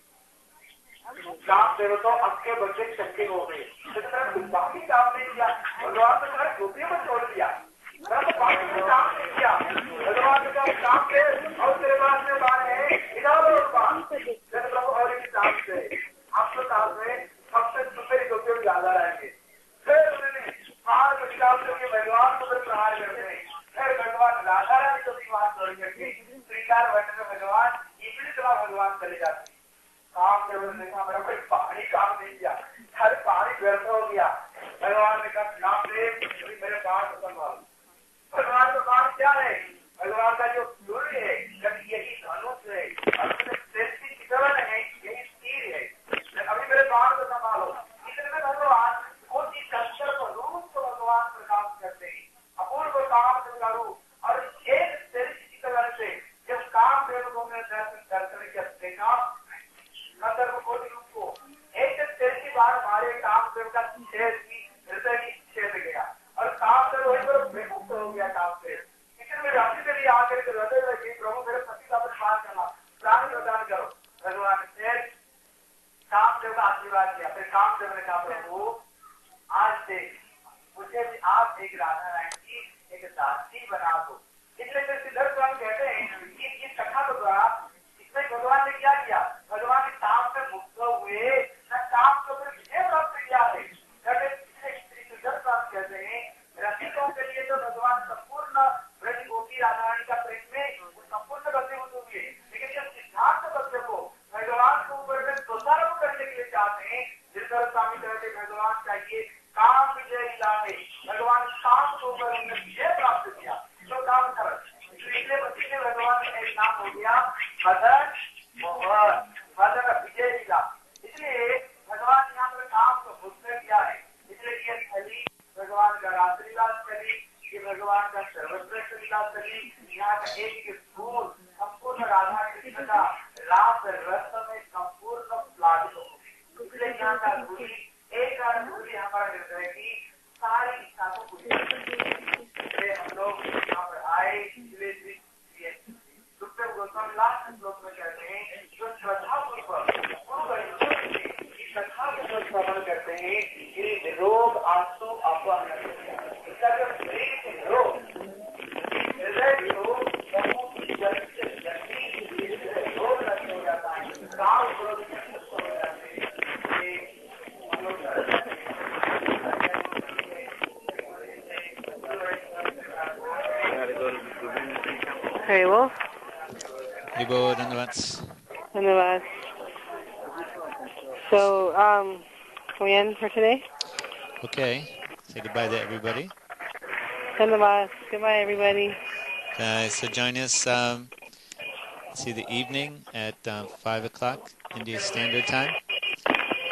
काम देव तो आपके बच्चे चक्के हो गए, बाकी काम नहीं किया। भगवान ने सारे गोपियों को छोड़ दिया, बाकी में काम नहीं किया। भगवान ने काम दे और तेरे पास में बाण है, इधर बाण प्रभु और एक काम से आपके साथ में सबसे सुंदर गोपियों ज्यादा रहेंगे। फिर उन्होंने बाण को निकाल करके भगवान को प्रहार करते हैं। फिर भगवान राधा रानी को भी वहां छोड़ करके श्रृंगार वट में भगवान इतनी तरह भगवान चले जाते। काम जब देखा मेरा कोई पानी काम नहीं किया, हर पानी व्यर्थ हो गया। भगवान ने कहा काम दे मेरे बाण को संभाल। भगवान का बाण क्या है? भगवान का जो सूर्य है यही धनुष है और चितवन है, यही तीर है। अभी मेरे बाण को संभालो। इतने में भगवान कौन सी शस्त्र को रूप को भगवान प्रकाश करते हैं, अपूर्व काम करूँ और एक चितवन से जब काम देव को दर्शन दर्शन के देखा संदर्भ कोटि रूप को एक तेरह बार हमारे काम देव का छेद की हृदय की छेद गया और काम देव वही पर बेमुक्त हो गया। काम देव किसी में राशि के लिए आकर के हृदय रखी, प्रभु मेरे पति का प्रसाद करना, प्राण प्रदान करो। भगवान ने काम देव का आशीर्वाद किया। फिर काम देव ने कहा प्रभु आज से मुझे भी आप एक राधा रानी की एक दासी बना दो। इसलिए सिद्धार्थ स्वामी कहते हैं कि इस कथा के द्वारा इसमें भगवान ने क्या किया? भगवान ने काम से मुक्त हुए न काम को विजय प्राप्त किया है। सिद्धार्थ स्वामी कहते हैं रसिकों के लिए तो भगवान संपूर्ण ब्रज गोपी राधा रानी का प्रेम में संपूर्ण गतिविधि हुई है, लेकिन जब सिद्धार्थ बच्चे को भगवान को ऊपर में दोषारोप करने के लिए चाहते हैं, सिद्धार्थ स्वामी कहते भगवान चाहिए काम विजय लाने। भगवान काम को ऊपर विजय प्राप्त किया तो काम कर, इसलिए बच्चे ने भगवान का एक नाम हो गया मदन मोहन, मदन विजय लीला। इसलिए भगवान यहाँ पर काम को मुक्त किया है। इसलिए ये खली भगवान का रात्रिलाल चली, ये भगवान का सर्वश्रेष्ठ लीला चली। यहाँ का एक एक फूल संपूर्ण राधा कृष्ण का रास रस में संपूर्ण प्लावित हो। इसलिए यहाँ का धूली एक धूली हमारा हृदय की सारी हम लोग यहाँ पर आए इसलिए सुखदेव गोस्वामी लास्ट श्लोक में कहते हैं जो श्रद्धा पूर्वक श्रद्धा पूर्वक श्रवण करते हैं कि रोग आंसू अपहरण इसका जो रोग हृदय रोग बहुत जल्दी जल्दी रोग नष्ट हो जाता है काम क्रोध नष्ट हो जाते हैं Very well. Ibo, Dhanavats. Dhanyavad. So, um, can we end for today? Okay. Say goodbye to everybody. Dhanyavad. Goodbye, everybody. Uh, so join us, um, see the evening at uh, five o'clock India Standard Time.